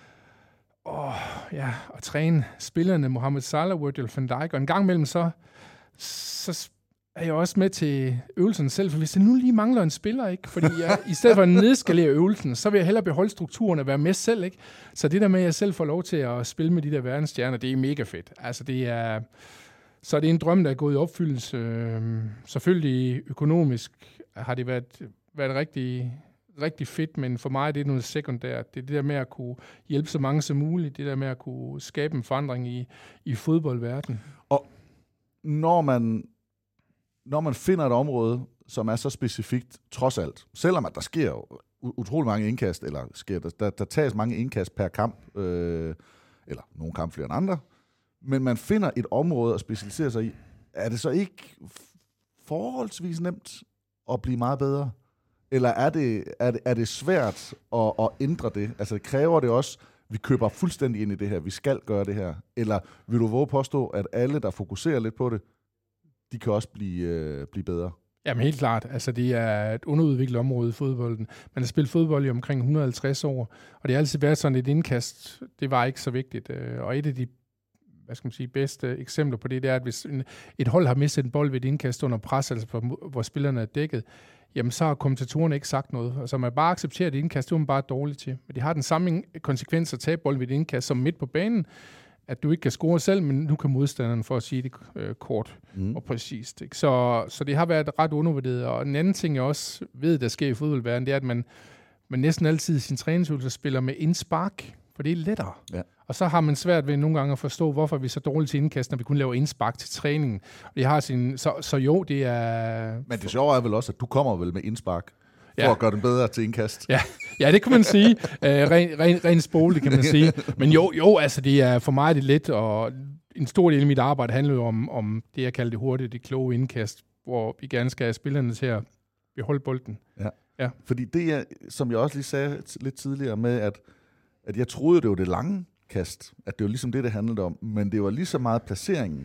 og, ja, og træne spillerne, Mohamed Salah, Virgil van Dijk, og en gang imellem så, så er jeg også med til øvelsen selv, for hvis det nu lige mangler en spiller, ikke? Fordi jeg, i stedet for at nedskalere øvelsen, så vil jeg hellere beholde strukturen og være med selv, ikke? Så det der med, at jeg selv får lov til at spille med de der verdensstjerner, det er mega fedt. Altså det er, så det er en drøm, der er gået i opfyldelse. Selvfølgelig økonomisk har det været, været rigtig, rigtig fedt, men for mig det er noget sekundært. Det er det der med at kunne hjælpe så mange som muligt, det der med at kunne skabe en forandring i, i fodboldverdenen. Og når man Når man finder et område, som er så specifikt, trods alt, selvom at der sker utrolig mange indkast, eller sker der, der, der tages mange indkast per kamp, øh, eller nogle kamp flere end andre, men man finder et område at specialisere sig i, er det så ikke forholdsvis nemt at blive meget bedre? Eller er det, er det, er det svært at, at ændre det? Altså det kræver det også, vi køber fuldstændig ind i det her, vi skal gøre det her? Eller vil du våge påstå, at alle, der fokuserer lidt på det, de kan også blive, øh, blive bedre? Jamen helt klart. Altså det er et underudviklet område i fodbolden. Man har spillet fodbold i omkring et hundrede og halvtreds år, og det har altid været sådan et indkast. Det var ikke så vigtigt. Og et af de hvad skal man sige, bedste eksempler på det, det er, at hvis en, et hold har mistet en bold ved et indkast under pres, altså hvor, hvor spillerne er dækket, jamen så har kommentatorerne ikke sagt noget. Altså man bare accepterer det indkast, det er man bare dårligt til. Men de har den samme konsekvens at tage bold ved et indkast som midt på banen, at du ikke kan score selv, men nu kan modstanderen, for at sige det øh, kort mm. og præcist. Ikke? Så, så det har været ret undervurderet. Og en anden ting, jeg også ved, der sker i fodboldverdenen, det er, at man, man næsten altid i sin træningsøvelse spiller med indspark, for det er lettere. Ja. Og så har man svært ved nogle gange at forstå, hvorfor vi er så dårlige til indkast, når vi kun laver indspark til træningen. Og det har sin, så, så jo, det er... Men det sjove er vel også, at du kommer vel med indspark, for ja. at gøre den bedre til indkast. Ja, Ja, det kan man sige. Øh, ren, ren, ren spole, kan man sige. Men jo, jo, altså det er for mig det let, og en stor del af mit arbejde handler jo om, om det, jeg kalder det hurtige, det kloge indkast, hvor vi gerne skal have spillerne til at beholde bolden. Ja. Ja. Fordi det er, som jeg også lige sagde lidt tidligere med, at, at jeg troede, det var det lange kast, at det var ligesom det, det handlede om, men det var lige så meget placeringen.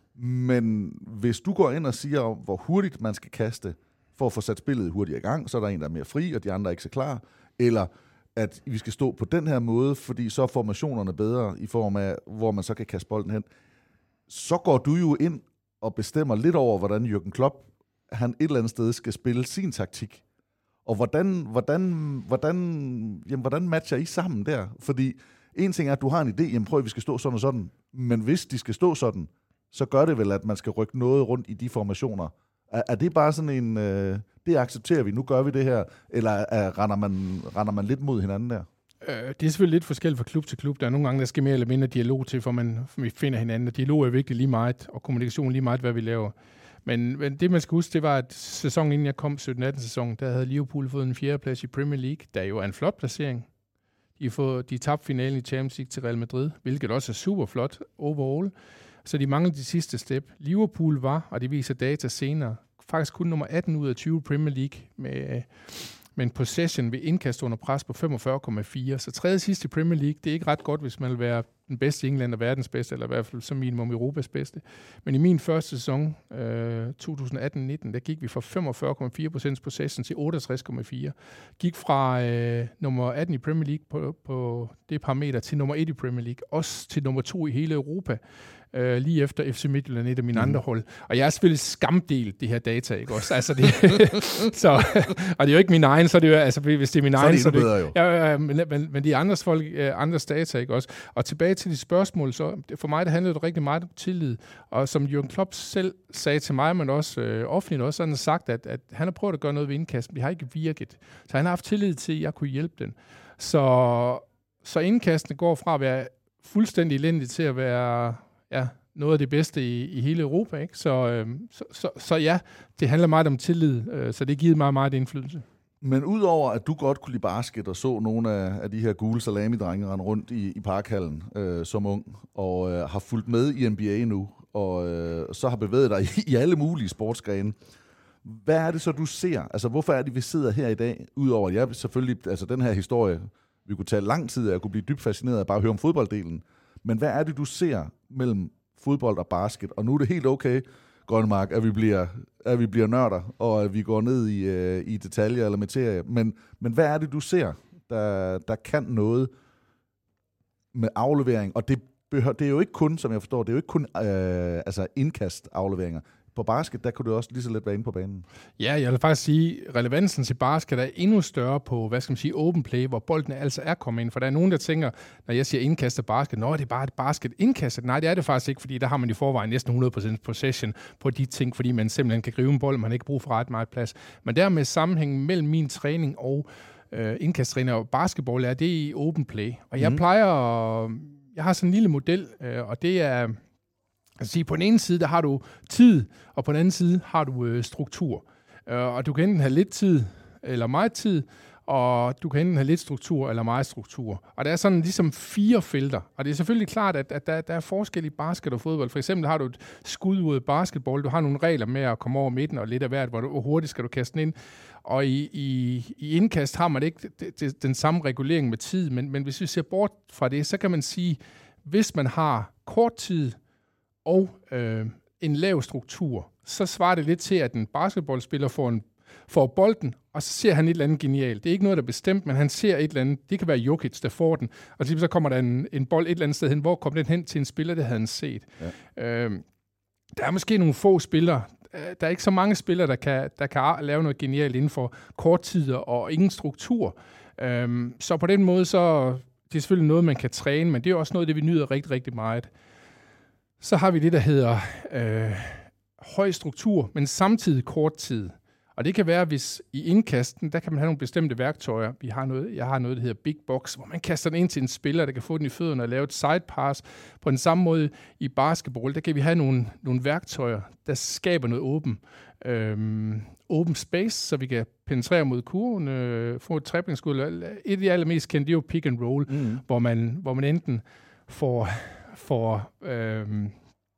Men hvis du går ind og siger, hvor hurtigt man skal kaste, for at få sat spillet hurtigere i gang, så er der en, der er mere fri, og de andre er ikke så klar, eller at vi skal stå på den her måde, fordi så er formationerne bedre, i form af, hvor man så kan kaste bolden hen, så går du jo ind og bestemmer lidt over, hvordan Jürgen Klopp, han et eller andet sted skal spille sin taktik. Og hvordan, hvordan, hvordan, jamen, hvordan matcher I sammen der? Fordi en ting er, at du har en idé, jamen prøv, at vi skal stå sådan og sådan, men hvis de skal stå sådan, så gør det vel, at man skal rykke noget rundt i de formationer. Er, er det bare sådan en, øh, det accepterer vi, nu gør vi det her, eller er, render, man, render man lidt mod hinanden der? Øh, det er selvfølgelig lidt forskelligt fra klub til klub. Der er nogle gange, der skal mere eller mindre dialog til, for man for vi finder hinanden. Og dialog er virkelig lige meget, og kommunikation lige meget, hvad vi laver. Men, men det, man skal huske, det var, at sæsonen inden jeg kom, sytten atten sæson, der havde Liverpool fået en fjerdeplads i Premier League, der jo er en flot placering. De, får, de tabte finalen i Champions League til Real Madrid, hvilket også er super flot overall. Så de manglede de sidste step. Liverpool var, og det viser data senere, faktisk kun nummer atten ud af tyve Premier League med, med en possession ved indkast under pres på femogfyrre komma fire. Så tredje sidste i Premier League, det er ikke ret godt, hvis man vil være den bedste i England og verdens bedste, eller i hvert fald som minimum Europas bedste. Men i min første sæson, øh, to tusind atten nitten, der gik vi fra femogfyrre komma fire procent possession til otteogtres komma fire. Gik fra øh, nummer atten i Premier League på, på det parameter til nummer et i Premier League, også til nummer to i hele Europa. Uh, lige efter F C Midtjylland, et af mine mm. andre hold. Og jeg har selvfølgelig skamdelt det her data, ikke også? Altså det, så, og det er jo ikke min egen, så er det jo, altså hvis det er min så egen, er det så endnu det, bedre jo. Ja, men, men, men det er andres folk, uh, andres data, ikke også? Og tilbage til de spørgsmål, så for mig, det handlede det rigtig meget om tillid. Og som Jürgen Klopp selv sagde til mig, men også uh, offentligt også, han har sagt, at, at han har prøvet at gøre noget ved indkasten. Vi har ikke virket. Så han har haft tillid til, at jeg kunne hjælpe den. Så, så indkastene går fra at være fuldstændig elendigt til at være, ja, noget af det bedste i, i hele Europa, ikke? Så, øh, så, så, så ja, det handler meget om tillid, øh, så det giver meget, meget indflydelse. Men udover at du godt kunne lide basket og så nogle af, af de her gule salami-drenge rende rundt i, i parkhallen øh, som ung, og øh, har fulgt med i N B A nu, og øh, så har bevæget dig i, i alle mulige sportsgrene. Hvad er det så, du ser? Altså, hvorfor er det, vi sidder her i dag? Udover, jeg selvfølgelig, altså den her historie, vi kunne tage lang tid, og jeg kunne blive dybt fascineret af bare at høre om fodbolddelen. Men hvad er det, du ser mellem fodbold og basket? Og nu er det helt okay, Grønmark, at vi bliver, at vi bliver nørder, og at vi går ned i, øh, i detaljer eller materie. Men, men hvad er det, du ser, der, der kan noget med aflevering? Og det, behøver, det er jo ikke kun, som jeg forstår, det er jo ikke kun øh, altså indkast-afleveringer. På basket, der kunne det også lige så let være inde på banen. Ja, jeg vil faktisk sige, at relevansen til basket er endnu større på, hvad skal man sige, open play, hvor bolden altså er kommet ind. For der er nogen, der tænker, når jeg siger indkast af basket, nå, det er bare et basket indkastet. Nej, det er det faktisk ikke, fordi der har man i forvejen næsten hundrede procent possession på de ting, fordi man simpelthen kan gribe en bold, man ikke bruger for ret meget plads. Men dermed sammenhængen mellem min træning og øh, indkasttræning og basketball er det i open play. Og jeg mm. plejer at, jeg har sådan en lille model, øh, og det er, altså sige, på den ene side, der har du tid, og på den anden side har du øh, struktur. Øh, og du kan enten have lidt tid, eller meget tid, og du kan enten have lidt struktur, eller meget struktur. Og der er sådan ligesom fire felter. Og det er selvfølgelig klart, at, at der, der er forskel i basket og fodbold. For eksempel har du et skud ud basketball, du har nogle regler med at komme over midten, og lidt af hvert, hvor, du, hvor hurtigt skal du kaste den ind. Og i, i, i indkast har man ikke det, det, den samme regulering med tid, men, men hvis vi ser bort fra det, så kan man sige, hvis man har kort tid, og øh, en lav struktur, så svarer det lidt til, at en basketballspiller får, en, får bolden, og så ser han et eller andet genialt. Det er ikke noget, der er bestemt, men han ser et eller andet. Det kan være Jokic, der får den, og så kommer der en, en bold et eller andet sted hen. Hvor kom den hen til en spiller, det havde han set? Ja. Øh, der er måske nogle få spillere. Der er ikke så mange spillere, der kan, der kan lave noget genialt inden for kort tid og ingen struktur. Øh, så på den måde, så det er selvfølgelig noget, man kan træne, men det er også noget, det vi nyder rigtig, rigtig meget. Så har vi det, der hedder øh, høj struktur, men samtidig kort tid. Og det kan være, hvis i indkasten, der kan man have nogle bestemte værktøjer. Vi har noget, jeg har noget, der hedder Big Box, hvor man kaster den ind til en spiller, der kan få den i fødderne og lave et side pass. På den samme måde i basketball, der kan vi have nogle, nogle værktøjer, der skaber noget åben, øhm, open space, så vi kan penetrere mod kurven, øh, få et treblingsskud. Et af de allermest kendte, det er jo pick and roll, mm. hvor, man, hvor man enten får, får, øhm,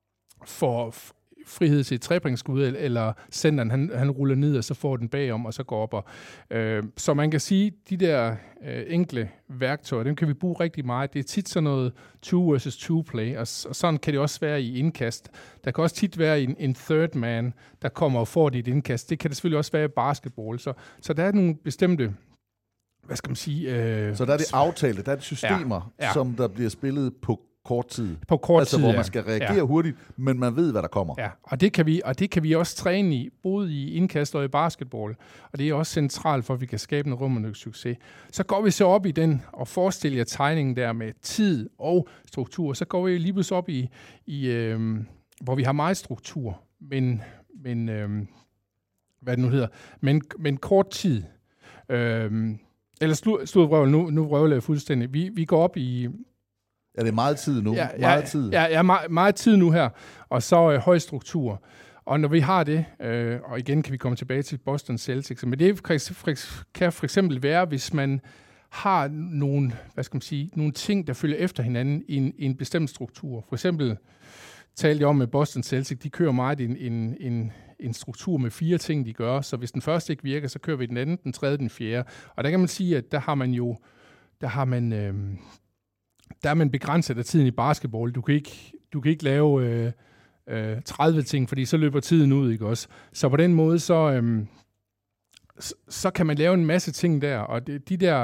får frihed til et treblingsskud, eller centeren, han, han ruller ned, og så får den bagom, og så går op. Og, øh, så man kan sige, de der øh, enkle værktøjer, dem kan vi bruge rigtig meget. Det er tit sådan noget two versus two play, og, og sådan kan det også være i indkast. Der kan også tit være en, en third man, der kommer og får dit indkast. Det kan det selvfølgelig også være i basketball. Så, så der er nogle bestemte, hvad skal man sige... Øh, så der er det aftalte, der er det systemer, ja, ja. som der bliver spillet på kort tid. På kort altså, tid, hvor ja. man skal reagere ja. hurtigt, men man ved, hvad der kommer. Ja, og det kan vi, og det kan vi også træne i, både i indkast og i basketball. Og det er også centralt for, at vi kan skabe en rum og noget succes. Så går vi så op i den, og forestiller jer tegningen der med tid og struktur. Så går vi lige pludselig op i, i øh, hvor vi har meget struktur, men, men øh, hvad det nu hedder, men, men kort tid. Øh, eller sludvrøvl, nu, nu vrøvler jeg fuldstændig. Vi, vi går op i... Ja, det er meget tid nu. Ja, meget ja, tid. Ja, ja meget, meget tid nu her. Og så øh, høj struktur. Og når vi har det, øh, og igen kan vi komme tilbage til Boston Celtics, men det kan for eksempel være, hvis man har nogle, hvad skal man sige, nogle ting, der følger efter hinanden i en, i en bestemt struktur. For eksempel talte jeg om med Boston Celtics, de kører meget en, en, en, en struktur med fire ting, de gør. Så hvis den første ikke virker, så kører vi den anden, den tredje, den fjerde. Og der kan man sige, at der har man jo, der har man... Øh, Der er man begrænset af tiden i basketball. Du kan ikke, du kan ikke lave øh, øh, tredive ting, fordi så løber tiden ud, ikke også? Så på den måde, så, øh, så, så kan man lave en masse ting der, og det, de der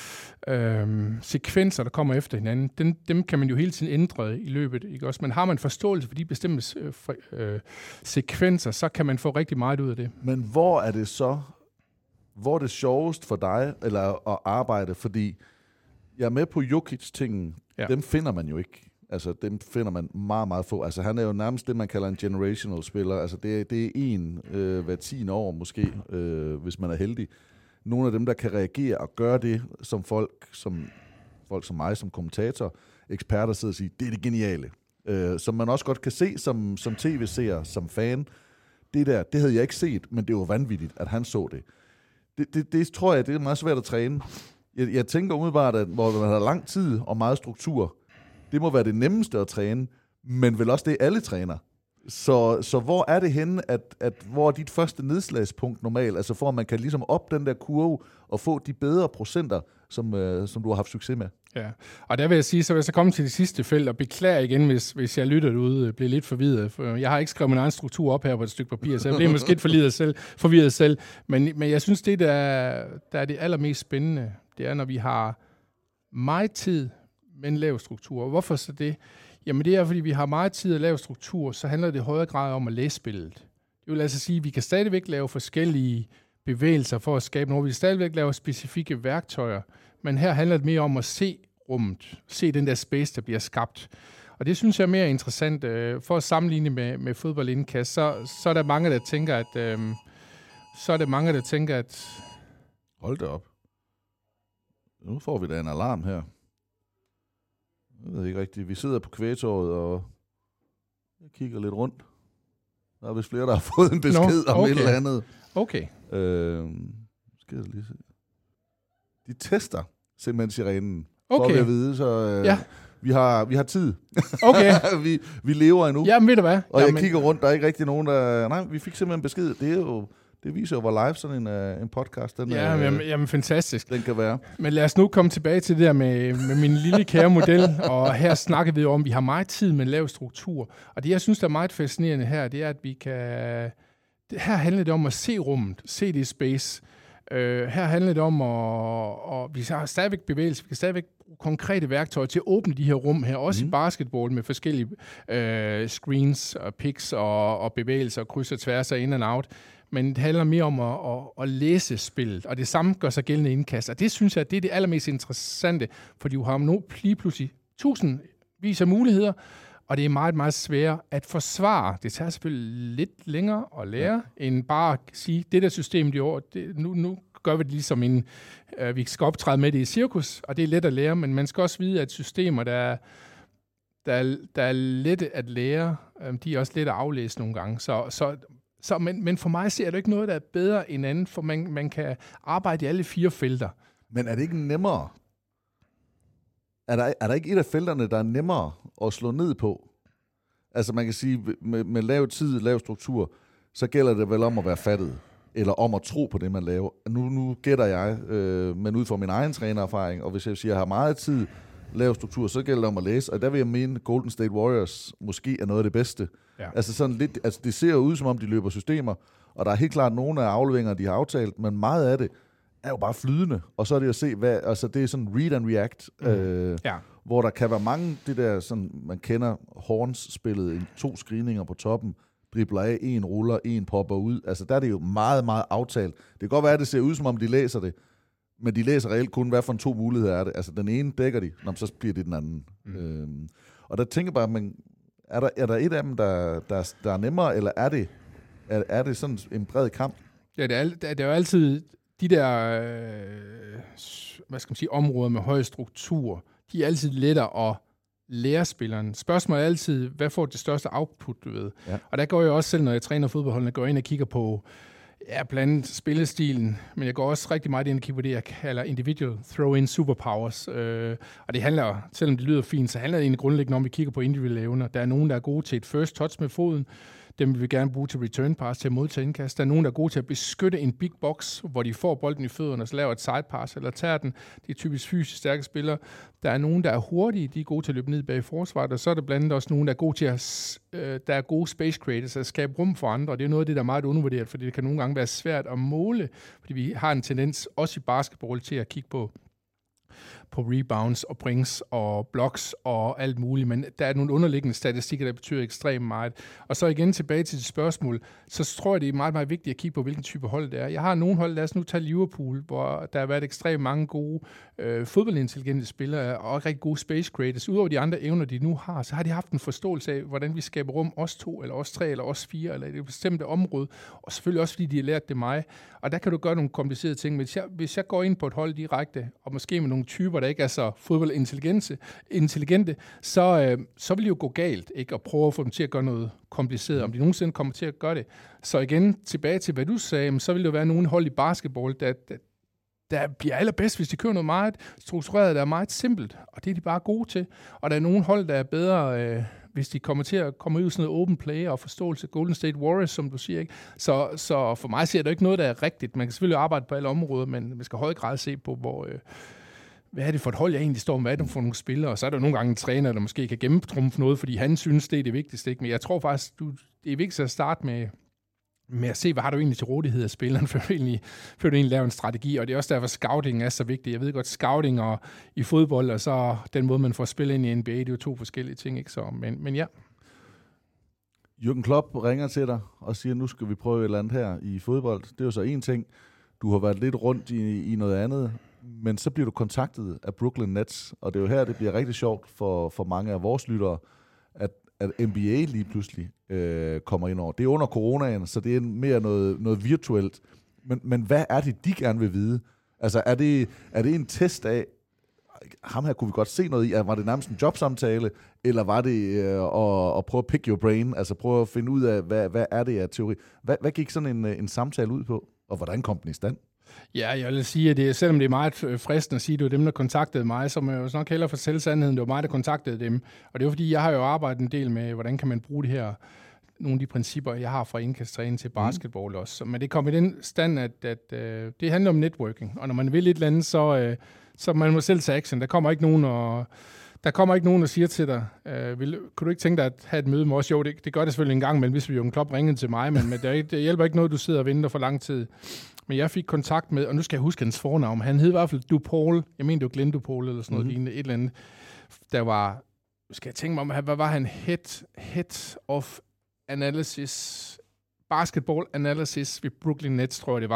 øh, sekvenser, der kommer efter hinanden, dem, dem kan man jo hele tiden ændre i løbet, ikke også? Men har man forståelse for de bestemte øh, øh, sekvenser, så kan man få rigtig meget ud af det. Men hvor er det så, hvor er det sjovest for dig eller at arbejde, fordi jeg er med på Jokic-tingen. Ja. Dem finder man jo ikke. Altså, dem finder man meget, meget få. Altså, han er jo nærmest det, man kalder en generational spiller. Altså, det er, det er en øh, hver tiende år måske, øh, hvis man er heldig. Nogle af dem, der kan reagere og gøre det, som folk som, folk som mig, som kommentator, eksperter sidder og siger, det er det geniale. Øh, som man også godt kan se som, som tv-seer, som fan. Det der, det havde jeg ikke set, men det var vanvittigt, at han så det. Det, det, det tror jeg, det er meget svært at træne. Jeg, jeg tænker umiddelbart, at hvor man har lang tid og meget struktur, det må være det nemmeste at træne, men vel også det, alle træner. Så, så hvor er det henne, at, at hvor er dit første nedslagspunkt normalt, altså for at man kan ligesom op den der kurve og få de bedre procenter, som, øh, som du har haft succes med? Ja, og der vil jeg sige, så vil jeg så komme til det sidste felt, og beklager igen, hvis, hvis jeg lytter derude, bliver lidt forvirret. For jeg har ikke skrevet min egen struktur op her på et stykke papir, så jeg bliver måske lidt forvirret selv, forvirret selv. Men, men jeg synes, det der, der er det allermest spændende, det er, når vi har meget tid, men lav struktur. Hvorfor så det? Jamen det er, fordi vi har meget tid og lav struktur, så handler det i højere grad om at læse spillet. Det vil altså sige, at vi kan stadigvæk lave forskellige bevægelser for at skabe noget. Vi kan stadigvæk lave specifikke værktøjer, men her handler det mere om at se rummet, se den der space, der bliver skabt. Og det synes jeg er mere interessant. For at sammenligne med, med fodboldindkast, så, så er der mange, der tænker, at... Øh, så er der mange, der tænker, at... Hold da op. Nu får vi da en alarm her. Jeg ved ikke rigtigt. Vi sidder på kvægtorvet og jeg kigger lidt rundt. Der er vist flere, der har fået en besked no, okay. om et eller andet. Okay. Øh, skal jeg lige se. De tester simpelthen sirenen. Okay. For at vide, så øh, ja. vi, har, vi har tid. Okay. vi, vi lever endnu. Jamen ved du hvad. Og Jamen. jeg kigger rundt, der er ikke rigtig nogen, der... Nej, vi fik simpelthen besked. Det er jo... Det viser jo, hvor live sådan en, uh, en podcast, den, ja, uh, jamen, jamen, fantastisk. Den kan være. Men lad os nu komme tilbage til det der med, med min lille kære model, og her snakker vi jo om, at vi har meget tid med lav struktur. Og det, jeg synes, der er meget fascinerende her, det er, at vi kan... Det, her handler det om at se rummet, se det i space. Uh, her handler det om, at og vi har stadigvæk bevægelse, vi kan stadigvæk bruge konkrete værktøjer til at åbne de her rum her, også mm. i basketball med forskellige uh, screens og picks og, og bevægelser og kryds og tværs og in and out. Men det handler mere om at, at, at læse spillet, og det samme gør sig gældende indkast. Og det synes jeg, det er det allermest interessante, fordi du har nu lige pludselig tusindvis af muligheder, og det er meget, meget svært at forsvare. Det tager selvfølgelig lidt længere at lære, ja. end bare at sige, det der system, de år, det, nu, nu gør vi det ligesom en, øh, vi skal optræde med det i cirkus, og det er let at lære, men man skal også vide, at systemer, der er, der er, der er lette at lære, øh, de er også let at aflæse nogle gange. Så, så, så, men, men for mig ser det ikke noget, der er bedre end andet, for man, man kan arbejde i alle fire felter. Men er det ikke nemmere? Er der, er der ikke et af felterne, der er nemmere at slå ned på? Altså man kan sige, med, med lav tid, lav struktur, så gælder det vel om at være fattet, eller om at tro på det, man laver. Nu, nu gætter jeg, øh, men ud fra min egen trænererfaring, og hvis jeg siger, at jeg har meget tid, lav struktur, så gælder det om at læse, og der vil jeg mene, Golden State Warriors måske er noget af det bedste. Ja. Altså sådan lidt, altså det ser ud, som om de løber systemer, og der er helt klart nogle af afleveringer, de har aftalt, men meget af det er jo bare flydende, og så er det at se, hvad, altså det er sådan read and react, mm. øh, ja. hvor der kan være mange, det der sådan, man kender Horns-spillet, to screeninger på toppen, dribler af, en ruller, en popper ud, altså der er det jo meget, meget aftalt. Det kan godt være, at det ser ud, som om de læser det, men de læser reelt kun, hvad for en to muligheder er det. Altså den ene dækker de, nå, så bliver det den anden. Mm. Øhm, og der tænker bare, men er der, er der et af dem, der, der, der er nemmere, eller er det, er, er det sådan en bred kamp? Ja, det er, det er jo altid de der, øh, hvad skal man sige, områder med høj struktur, de er altid lettere at lære spilleren. Spørgsmålet er altid, hvad får det største output, du ved? Ja. Og der går jeg også selv, når jeg træner fodboldholdene, går ind og kigger på, ja, blandt andet spillestilen, men jeg går også rigtig meget ind og kigger på det, jeg kalder individual throw-in superpowers. Øh, og det handler, selvom det lyder fint, så handler det egentlig grundlæggende om, at vi kigger på individuelle evner. Der er nogen, der er gode til et first touch med foden. Dem vil vi gerne bruge til return pass, til at modtage indkast. Der er nogen, der er gode til at beskytte en big box, hvor de får bolden i fødderne, og så laver et side pass, eller tager den. De er typisk fysisk stærke spillere. Der er nogen, der er hurtige, de er gode til at løbe ned bag forsvaret, og så er der blandt andet også nogen, der er gode til at, øh, der er gode space creators, at skabe rum for andre, og det er noget af det, der er meget undervurderet, fordi det kan nogle gange være svært at måle, fordi vi har en tendens, også i basketball, til at kigge på på rebounds og brings og blocks og alt muligt, men der er nogle underliggende statistikker, der betyder ekstremt meget. Og så igen tilbage til det spørgsmål, så tror jeg, det er meget, meget vigtigt at kigge på, hvilken type hold det er. Jeg har nogle hold, lad os nu tage Liverpool, hvor der har været ekstremt mange gode øh, fodboldintelligente spillere og rigtig gode space creators. Udover de andre evner, de nu har, så har de haft en forståelse af, hvordan vi skaber rum, os to, eller os tre, eller os fire, eller i et bestemt område, og selvfølgelig også, fordi de har lært det mig. Og der kan du gøre nogle komplicerede ting, men hvis jeg, hvis jeg går ind på et hold direkte, og måske med nogle typer, der ikke er så fodboldintelligente, intelligente, så, øh, så vil det jo gå galt, ikke? At prøve at få dem til at gøre noget kompliceret, om de nogensinde kommer til at gøre det. Så igen, tilbage til, hvad du sagde, så vil det jo være nogle hold i basketball, der, der, der bliver allerbedst, hvis de kører noget meget struktureret, der er meget simpelt, og det er de bare gode til. Og der er nogle hold, der er bedre, øh, hvis de kommer til at komme ud i sådan noget open play og forståelse. Golden State Warriors, som du siger, ikke? Så, så for mig ser det ikke noget, der er rigtigt. Man kan selvfølgelig arbejde på alle områder, men man skal i høj grad se på, hvor... Øh, hvad er det for et hold, jeg egentlig står med? Hvad er det for nogle spillere? Og så er der nogle gange en træner, der måske kan gennemtrumfe noget, fordi han synes, det er det vigtigste. Ikke? Men jeg tror faktisk, du, det er vigtigt at starte med, med at se, hvad har du egentlig til rådighed af spilleren, før du egentlig, før du egentlig laver en strategi. Og det er også derfor, scouting er så vigtigt. Jeg ved godt, scouting og i fodbold, og så den måde, man får spillet ind i N B A, det er jo to forskellige ting. Ikke? Så, men, men ja. Jürgen Klopp ringer til dig og siger, nu skal vi prøve et eller andet her i fodbold. Det er jo så en ting. Du har været lidt rundt i, i noget andet, men så bliver du kontaktet af Brooklyn Nets, og det er jo her, det bliver rigtig sjovt for, for mange af vores lyttere, at, at N B A lige pludselig øh, kommer ind over. Det er under coronaen, så det er mere noget, noget virtuelt. Men, men hvad er det, de gerne vil vide? Altså, er det, er det en test af, ham her kunne vi godt se noget i, var det nærmest en jobsamtale, eller var det øh, at, at prøve at pick your brain, altså prøve at finde ud af, hvad, hvad er det af teori? Hvad, hvad gik sådan en, en samtale ud på, og hvordan kom den i stand? Ja, jeg vil sige, at det, selvom det er meget fristende at sige, at det var dem, der kontaktede mig, så må jeg jo nok hellere fortælle sandheden, det var mig, der kontaktede dem. Og det var fordi, jeg har jo arbejdet en del med, hvordan kan man bruge det her, nogle af de principper, jeg har fra indkasttræning til basketball mm. også. Men det kom i den stand, at, at uh, det handler om networking. Og når man vil et eller andet, så, uh, så man må selv tage action. Der kommer ikke nogen og Der kommer ikke nogen, der siger til dig, øh, vil, kunne du ikke tænke dig at have et møde med os? Jo, det, det gør det selvfølgelig en gang, men hvis vi jo en klub ringede til mig, men, men det, er ikke, det hjælper ikke noget, du sidder og venter for lang tid. Men jeg fik kontakt med, og nu skal jeg huske hans fornavn, han hed i hvert fald DuPaul, jeg mener det var Glenn DuPaul eller sådan noget, mm-hmm. lignende, et eller andet, der var, skal jeg tænke mig om, hvad var han? Head, head of Analysis, Basketball Analysis ved Brooklyn Nets, tror jeg det var.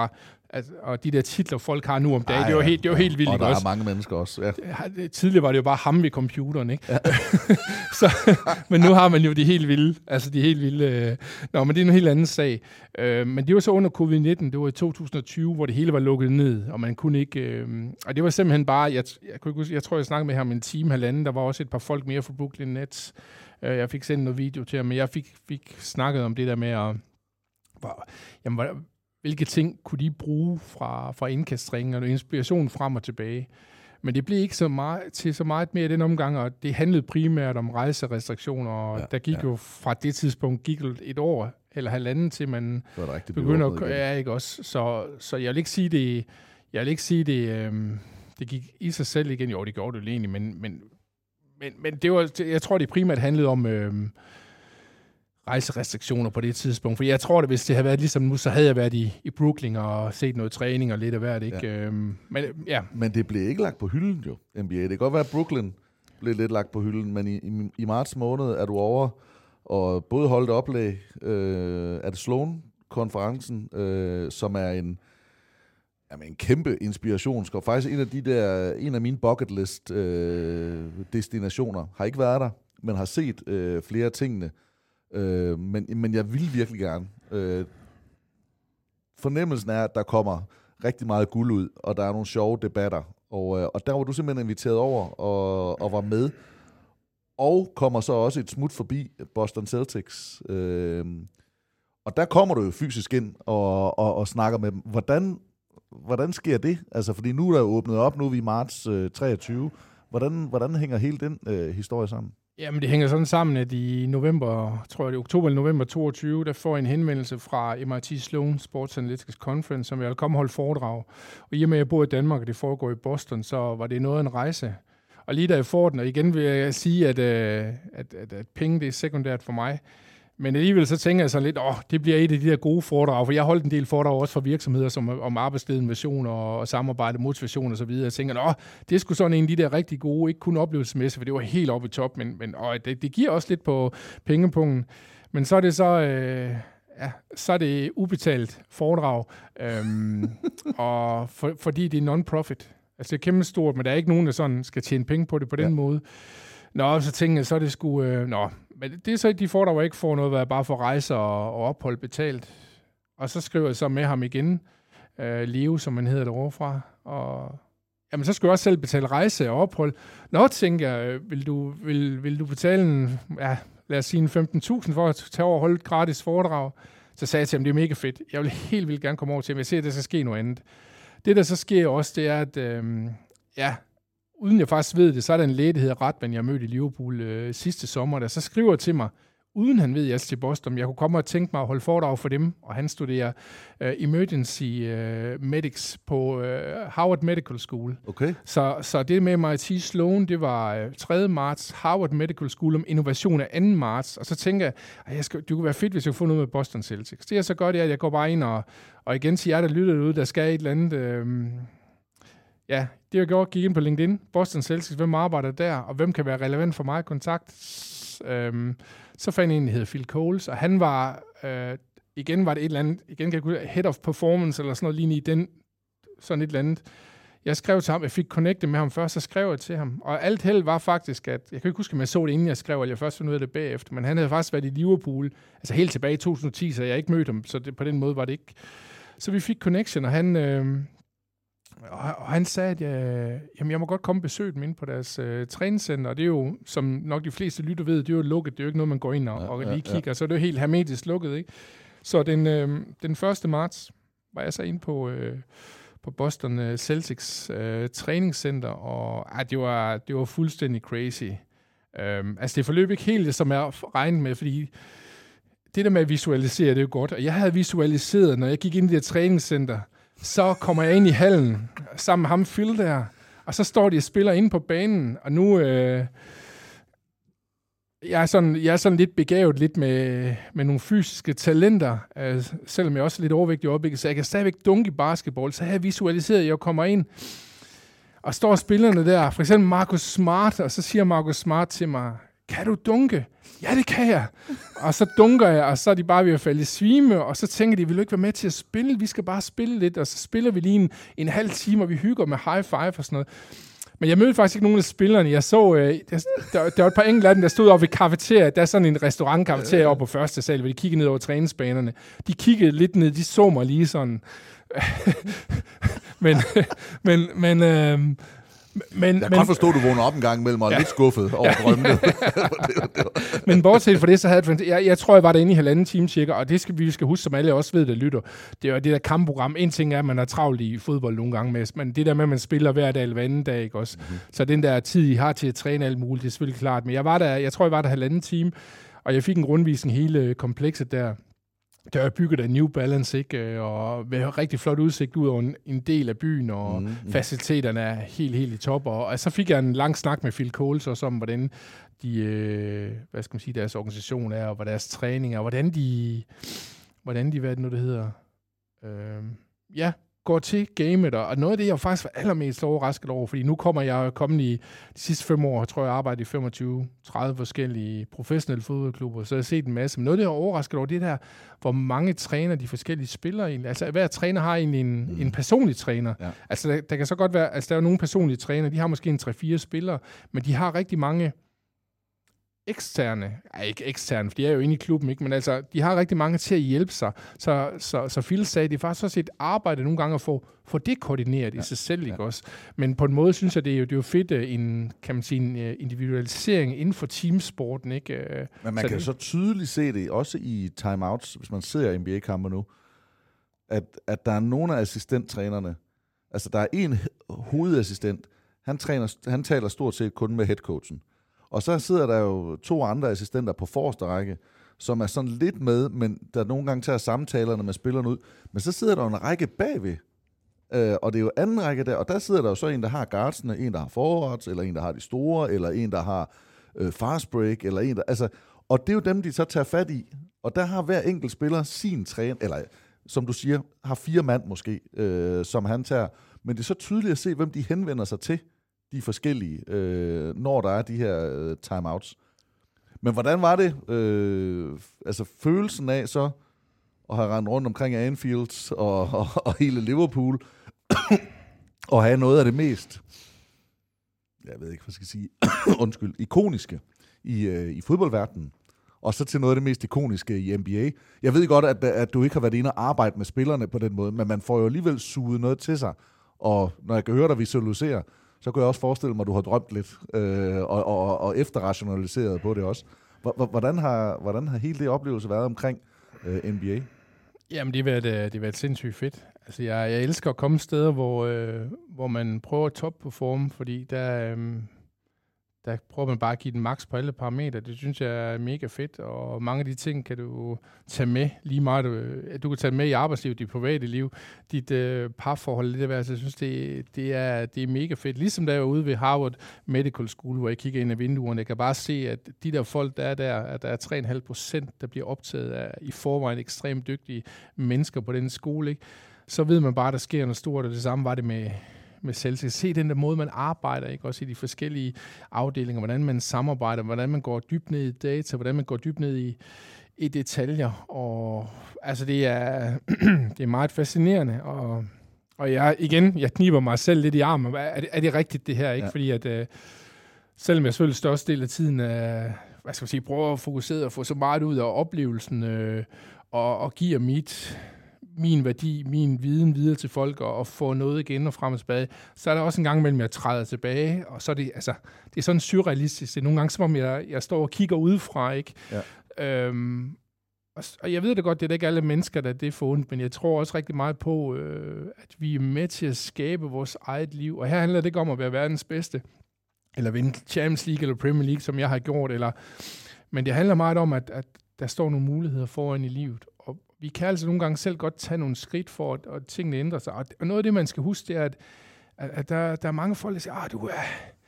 Altså, og de der titler, folk har nu om dagen, det er jo helt, det er jo helt vildt. Og der også. er mange mennesker også, ja. Tidligere var det jo bare ham ved computeren, ikke? Ja. Så, men nu har man jo de helt vilde, altså de helt vilde... Øh, nå, men det er en helt anden sag. Øh, men det var så under covid nitten, det var i to tusind og tyve, hvor det hele var lukket ned, og man kunne ikke... Øh, og det var simpelthen bare... Jeg, jeg, kunne ikke huske, jeg tror, jeg snakkede med ham en time, halvanden, der var også et par folk mere fra Brooklyn Nets. Øh, jeg fik sendt noget video til ham, men jeg fik, fik snakket om det der med at... Hvor, jamen, hvor, hvilke ting kunne de bruge fra, fra indkastringen og inspiration frem og tilbage. Men det blev ikke så meget, til så meget mere i den omgang, og det handlede primært om rejserestriktioner, og ja, der gik ja. jo fra det tidspunkt gik et år eller halvanden til man begynder at ja, ikke også. Så, så jeg vil ikke sige det, jeg vil ikke sige det, øhm, det gik i sig selv igen. Jo, det gjorde det jo egentlig, men, men, men, men det var, jeg tror, det primært handlede om øhm, rejserestriktioner på det tidspunkt. For jeg tror, at hvis det havde været ligesom nu, så havde jeg været i, i Brooklyn og set noget træning og lidt af hvert. Ikke? Ja. Øhm, men, ja. men det blev ikke lagt på hylden jo, N B A. Det kan godt være, at Brooklyn blev lidt lagt på hylden, men i, i, i marts måned er du over og både holdt oplæg øh, af Sloan-konferencen, øh, som er en, jamen, en kæmpe inspirationsskov. Faktisk en af de der, en af mine bucket list øh, destinationer har ikke været der, men har set øh, flere af tingene. Øh, men, men jeg vil virkelig gerne. Øh, fornemmelsen er, at der kommer rigtig meget guld ud, og der er nogle sjove debatter. Og, øh, og der var du simpelthen inviteret over og, og var med. Og kommer så også et smut forbi Boston Celtics. Øh, og der kommer du jo fysisk ind og, og, og snakker med dem. Hvordan, hvordan sker det? Altså, fordi nu er der åbnet op, nu er vi i marts øh, treogtyve. Hvordan, hvordan hænger hele den øh, historie sammen? Jamen, det hænger sådan sammen, at i november, tror jeg det er oktober eller november toogtyve, der får en henvendelse fra M I T Sloan Sports Analytics Conference, som vil komme og holde foredrag. Og i og med, at jeg bor i Danmark, og det foregår i Boston, så var det noget af en rejse. Og lige da jeg får den, og igen vil jeg sige, at, at, at, at penge det er sekundært for mig. Men alligevel så tænker jeg så lidt, åh, det bliver et af de der gode foredrag, for jeg holdt en del foredrag også for virksomheder som om arbejdsleden, innovation og, og samarbejde, motivation og så videre. Jeg tænker, åh, det er sgu sådan en af de der rigtig gode, ikke kun oplevelsesmæssigt, for det var helt oppe i top, men, men åh, det, det giver også lidt på pengepunkten. Men så er det så, øh, ja, så er det ubetalt foredrag, øhm, og for, fordi det er non-profit. Altså det er kæmpe stort, men der er ikke nogen, der sådan skal tjene penge på det på den ja. måde. Nå, så tænkte jeg, så er det sgu... Øh, nå, men det er så de foredrag, hvor jeg ikke får noget, hvad jeg bare får rejse og, og ophold betalt. Og så skriver jeg så med ham igen, øh, Leo, som man hedder derovre fra. Og jamen, så skulle jeg også selv betale rejse og ophold. Nå, tænker jeg, vil du, vil, vil du betale en, ja, lad os sige en femten tusind for at tage over og holde et gratis foredrag? Så sagde jeg til ham, det er mega fedt. Jeg vil helt vildt gerne komme over til ham. Jeg ser, at der skal ske noget andet. Det, der så sker også, det er, at øh, ja, uden jeg faktisk ved det, så er der en læge, der hedder Ratman, jeg mødte i Liverpool øh, sidste sommer, der så skriver til mig, uden han ved, jeg til Boston, jeg kunne komme og tænke mig at holde foredrag for dem, og han studerer uh, Emergency uh, Medics på uh, Harvard Medical School. Okay. Så, så det med M I T Sloan, det var uh, tredje marts, Harvard Medical School om innovation af anden marts, og så tænker jeg, at jeg skal, det kunne være fedt, hvis jeg kunne få noget med Boston Celtics. Det er så godt, at jeg går bare ind og, og igen til jer, der lytter derude, der skal et eller andet... Øh, ja, det jeg gjorde, gik ind på LinkedIn, Boston Celtics, hvem arbejder der, og hvem kan være relevant for mig i kontakt. Øhm, så fandt jeg en, der hedder Phil Coles, og han var, øh, igen var det et eller andet, igen kan jeg kunne, head of performance, eller sådan noget lignende i den, sådan et eller andet. Jeg skrev til ham, jeg fik connectet med ham først, så skrev jeg til ham, og alt held var faktisk, at, jeg kan ikke huske, om jeg så det, inden jeg skrev, eller jeg først fandt ud af det bagefter, men han havde faktisk været i Liverpool, altså helt tilbage i to tusind og ti, så jeg ikke mødte ham, så det, på den måde var det ikke. Så vi fik connection, og han... Øh, Og, og han sagde, at jeg, jamen, jeg må godt komme og besøge dem inde på deres øh, træningscenter, og det er jo, som nok de fleste lytter ved, det er jo lukket, det er jo ikke noget, man går ind og, ja, og lige ja, kigger, ja. Så det er jo helt hermetisk lukket, ikke? Så den, øh, den første marts var jeg så inde på, øh, på Boston øh, Celtics øh, træningscenter, og ah, det, var, det var fuldstændig crazy. Øh, altså det forløb ikke helt, som jeg regnede med, fordi det der med at visualisere, det er jo godt, og jeg havde visualiseret, når jeg gik ind i det træningscenter, så kommer jeg ind i hallen sammen med ham, Phil der, og så står de og spiller inde på banen, og nu øh, jeg, er sådan, jeg er sådan lidt begavet lidt med, med nogle fysiske talenter, øh, selvom jeg også er lidt overvægtig i øjeblikket, så jeg kan stadigvæk dunke i basketball, så har jeg visualiseret, at jeg kommer ind, og står spillerne der, for eksempel Marcus Smart, og så siger Marcus Smart til mig, kan du dunke? Ja, det kan jeg. Og så dunker jeg, og så er de bare ved at falde i svime, og så tænker de, vil du ikke være med til at spille? Vi skal bare spille lidt, og så spiller vi lige en, en halv time, og vi hygger med high five og sådan noget. Men jeg mødte faktisk ikke nogen af spillerne. Jeg så, øh, der, der, der var et par enkelte af dem, der stod oppe ved kafeteriet. Der er sådan en restaurant-kafeterie oppe på første sal, hvor de kiggede ned over træningsbanerne. De kiggede lidt ned, de så mig lige sådan. men, men, men, øh, men, jeg kan godt forstå, at du vågner op en gang imellem og er ja. lidt skuffet over drømmene. Men bortset fra det, så havde jeg, jeg, jeg tror, jeg var derinde i halvanden time cirka, og det skal vi skal huske, som alle også ved, der lytter. Det er det der kampprogram. En ting er, at man er travlt i fodbold nogle gange, med, men det der med, at man spiller hver dag eller hver anden dag, ikke også? Mm-hmm. Så den der tid, I har til at træne alt muligt, det er selvfølgelig klart. Men jeg var der, jeg tror, jeg var der halvanden time, og jeg fik en rundvisning hele komplekset der. Der er bygget af New Balance, ikke? Og med rigtig flot udsigt ud over en, en del af byen, og mm, mm. faciliteterne er helt, helt i top. Og, og så fik jeg en lang snak med Phil Coles også om, hvordan de, øh, hvad skal man sige, deres organisation er, og hvad deres træning er, og hvordan de, hvordan de, hvad er det nu, det hedder, øh, ja, går til gamet, og noget af det, jeg faktisk var allermest overrasket over, fordi nu kommer jeg kommet i de sidste fem år, tror jeg, jeg arbejdet i femogtyve tredive forskellige professionelle fodboldklubber, så jeg har set en masse. Men noget af det, jeg er overrasket over, det der, hvor mange træner de forskellige spillere egentlig. Altså, hver træner har egentlig en, mm. en personlig træner. Ja. Altså, der, der kan så godt være, altså, der er jo nogle personlige træner, de har måske en tre fire spillere, men de har rigtig mange eksterne, ej, ikke eksterne, for de er jo inde i klubben, ikke? Men altså, de har rigtig mange til at hjælpe sig. Så, så, så Phil sagde, det er faktisk også et arbejde nogle gange at få, få det koordineret ja. i sig selv, ikke ja. også? Men på en måde synes jeg, det er jo, det er jo fedt, en, kan man sige, en individualisering inden for teamsporten, ikke? Men man så kan det, så tydeligt se det, også i timeouts, hvis man ser N B A-kampe nu, at, at der er nogle af assistenttrænerne, altså der er en hovedassistent, han, træner, han taler stort set kun med headcoachen. Og så sidder der jo to andre assistenter på forreste række, som er sådan lidt med, men der nogle gange tager samtalerne med spillerne ud. Men så sidder der jo en række bagved, øh, og det er jo anden række der, og der sidder der jo så en, der har guardsene, en, der har forwards, eller en, der har de store, eller en, der har øh, fast break, eller en, der... Altså, og det er jo dem, de så tager fat i. Og der har hver enkelt spiller sin træner, eller som du siger, har fire mand måske, øh, som han tager. Men det er så tydeligt at se, hvem de henvender sig til, de forskellige, øh, når der er de her øh, timeouts. Men hvordan var det, øh, altså følelsen af så, at have rendt rundt omkring Anfield og, og, og hele Liverpool, og have noget af det mest, jeg ved ikke, hvad skal jeg sige, undskyld, ikoniske i, øh, i fodboldverdenen, og så til noget af det mest ikoniske i N B A. Jeg ved godt, at, at du ikke har været inde og arbejde med spillerne på den måde, men man får jo alligevel suget noget til sig, og når jeg kan høre dig visualisere, så kan jeg også forestille mig, at du har drømt lidt, øh, og, og, og efterrationaliseret på det også. Hvordan har, hvordan har hele det oplevelse været omkring øh, N B A? Jamen, det har været, det har været sindssygt fedt. Altså, jeg, jeg elsker at komme steder, hvor, øh, hvor man prøver at top-performe, fordi der, øh, der prøver man bare at give den max på alle parametre. Det synes jeg er mega fedt, og mange af de ting kan du tage med lige meget. Du, du kan tage med i arbejdslivet, dit private liv, dit øh, parforhold, det der. Altså, jeg synes, det, det, er, det er mega fedt. Ligesom da jeg var ude ved Harvard Medical School, hvor jeg kigger ind ad vinduerne, jeg kan bare se, at de der folk, der er der, at der er tre komma fem procent, der bliver optaget af i forvejen ekstremt dygtige mennesker på den skole, ikke? Så ved man bare, at der sker noget stort, og det samme var det med... med Celsius. Se den der måde, man arbejder, ikke? Også i de forskellige afdelinger, hvordan man samarbejder, hvordan man går dybt ned i data, hvordan man går dybt ned i, i detaljer. Og altså, det er, det er meget fascinerende. Og, og jeg, igen, jeg kniber mig selv lidt i armen. Er det, er det rigtigt, det her? Ikke? Ja. Fordi at, uh, selvom jeg selvfølgelig største del af tiden uh, hvad skal man sige, prøver at fokusere og få så meget ud af oplevelsen uh, og, og giver mit... min værdi, min viden videre til folk, og, og få noget igen og frem og tilbage, så er der også en gang mellem, jeg træder tilbage, og så er det, altså, det er sådan surrealistisk. Det er nogle gange, som om jeg, jeg står og kigger udefra, ikke? Ja. Øhm, og, og jeg ved det godt, det er ikke alle mennesker, der er det forundt, men jeg tror også rigtig meget på, øh, at vi er med til at skabe vores eget liv, og her handler det ikke om at være verdens bedste, eller vinde Champions League eller Premier League, som jeg har gjort, eller, men det handler meget om, at, at der står nogle muligheder foran i livet, og vi kan altså nogle gange selv godt tage nogle skridt for, at, at tingene ændrer sig. Og noget af det, man skal huske, det er, at, at, at der, der er mange folk, der siger, ah, du er,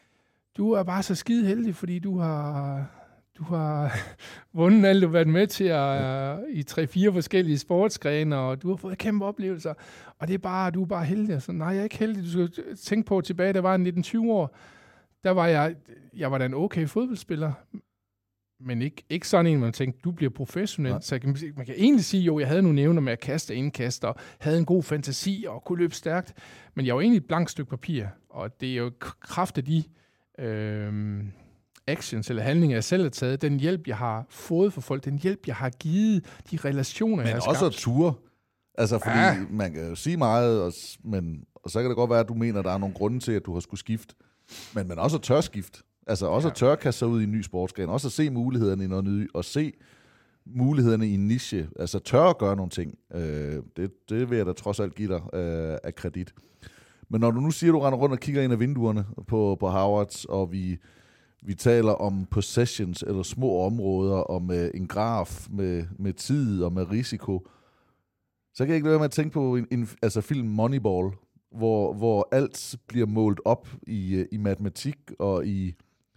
du er bare så skide heldig, fordi du har, du har vundet alt, du har været med til at, i tre fire forskellige sportsgrene, og du har fået kæmpe oplevelser. Og det er bare, du er bare heldig. Så, nej, jeg er ikke heldig. Du skal tænke på tilbage, der var nitten tyve år. Der var jeg, jeg var da en okay fodboldspiller, men ikke, ikke sådan en, man tænker, du bliver professionel. Ja. Så kan, man kan egentlig sige, jo, jeg havde nogle evner med at kaste indkast, og havde en god fantasi, og kunne løbe stærkt, men jeg var egentlig et blankt stykke papir, og det er jo kraft af de øh, actions eller handlinger, jeg selv har taget, den hjælp, jeg har fået for folk, den hjælp, jeg har givet, de relationer, men jeg har skabt. Men også ture. Altså, fordi ja. man kan jo sige meget, og, men, og så kan det godt være, at du mener, at der er nogle grunde til, at du har skulle skifte, men, men også at tørskift. Altså også ja. At tør kaste sig ud i en ny sportsgren, også at se mulighederne i noget nyt, og se mulighederne i en niche, altså tør at gøre nogle ting. Øh, det, det vil jeg da trods alt give dig øh, af kredit. Men når du nu siger, at du render rundt og kigger ind af vinduerne på, på Harvards, og vi, vi taler om possessions eller små områder, og med en graf med, med tid og med risiko, så kan jeg ikke lade være med at tænke på en, en, altså film Moneyball, hvor, hvor alt bliver målt op i, i matematik og i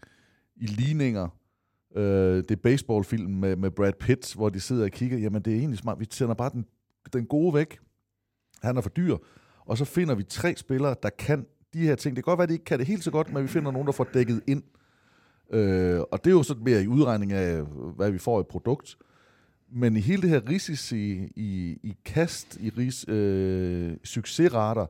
i ligninger. Øh, det er baseballfilm med, med Brad Pitt, hvor de sidder og kigger. Jamen, det er egentlig smart. Vi sender bare den, den gode væk. Han er for dyr. Og så finder vi tre spillere, der kan de her ting. Det kan godt være, at de ikke kan det helt så godt, men vi finder nogen, der får dækket ind. Øh, og det er jo sådan mere i udregning af, hvad vi får i produkt. Men i hele det her risici, i, i kast, i ris, øh, succesrater,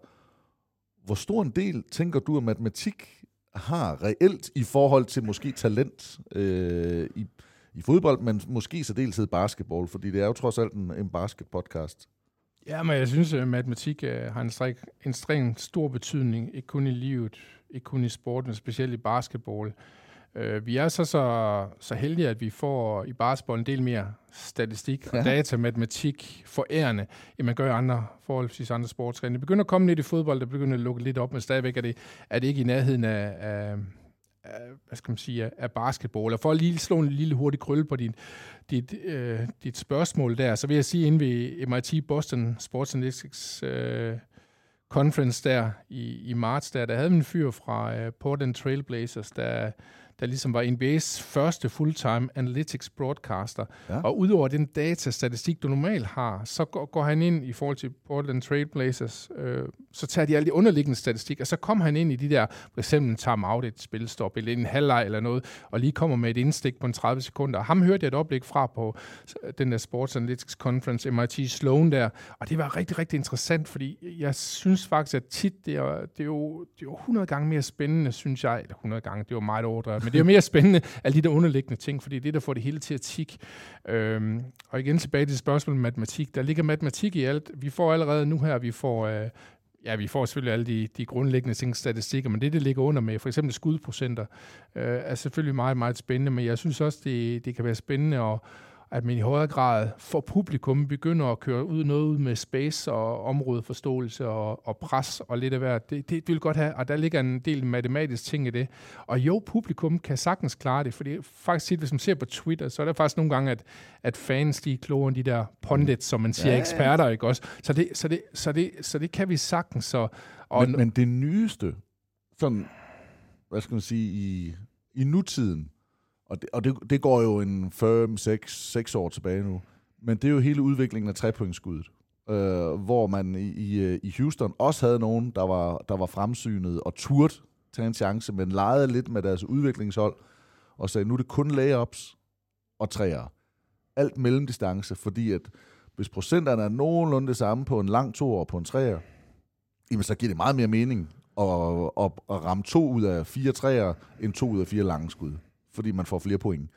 hvor stor en del, tænker du, at matematik har reelt i forhold til måske talent øh, i, i fodbold, men måske så deltid basketball, fordi det er jo trods alt en, en basketpodcast. Ja, men jeg synes, at matematik uh, har en, strik, en ekstremt stor betydning, ikke kun i livet, ikke kun i sporten, men specielt i basketball. Uh, vi er så, så så heldige, at vi får i basketball en del mere statistik og ja. data, matematik forærende, end man gør i andre forholdsvis andre sportsgrene. Det begynder at komme lidt i fodbold, det begynder at lukke lidt op, men stadigvæk er det, er det ikke i nærheden af, af, af hvad skal man sige, af basketball. Og for at lige slå en lille hurtig krølle på dit, dit, øh, dit spørgsmål der, så vil jeg sige, inden ved M I T Boston Sports Analytics øh, Conference der i, i marts, der, der havde vi en fyr fra øh, Portland Trail Blazers, der der ligesom var N B A's første full-time analytics broadcaster. Ja. Og udover den datastatistik, du normalt har, så går, går han ind i forhold til Portland Trail Blazers, øh, så tager de alle de underliggende statistik, og så kommer han ind i de der, for eksempel time-out, et spilstop, eller en halvleg eller noget, og lige kommer med et indstik på en tredive sekunder. Og ham hørte jeg et oplæg fra på den der Sports Analytics Conference, M I T Sloan der, og det var rigtig, rigtig interessant, fordi jeg synes faktisk, at tit, det er, det er jo det er jo hundrede gange mere spændende, synes jeg, eller hundrede gange, det var meget overdrevet, men det er jo mere spændende, alle de der underliggende ting, fordi det er det, der får det hele til at tikke. Øhm, og igen tilbage til spørgsmålet om matematik. Der ligger matematik i alt. Vi får allerede nu her, vi får, øh, ja, vi får selvfølgelig alle de, de grundlæggende ting, statistikker, men det, det ligger under med, for eksempel skudprocenter, øh, er selvfølgelig meget, meget spændende, men jeg synes også, det, det kan være spændende at at man i højere grad for publikum begynder at køre ud noget ud med space og områdeforståelse og, og pres og lidt af hvert. Det, det, det vil godt have, og der ligger en del matematisk ting i det. Og jo, publikum kan sagtens klare det, fordi faktisk tit, hvis man ser på Twitter, så er der faktisk nogle gange, at, at fans, de er klogere end de der pundits, som man siger, ja, ja. eksperter, ikke også? Så det, så det, så det, så det kan vi sagtens. Så, og men, men det nyeste, sådan, hvad skal man sige, i, i nutiden, Og, det, og det, det går jo en fem, seks, seks år tilbage nu. Men det er jo hele udviklingen af trepointskuddet. Øh, hvor man i, i, i Houston også havde nogen, der var, der var fremsynet og turde tage en chance, men legede lidt med deres udviklingshold og sagde, nu er det kun layups og træer. Alt mellemdistance, fordi at hvis procenterne er nogenlunde det samme på en lang to og på en træer, jamen så giver det meget mere mening at, at, at ramme to ud af fire træer, end to ud af fire lange skud, fordi man får flere point.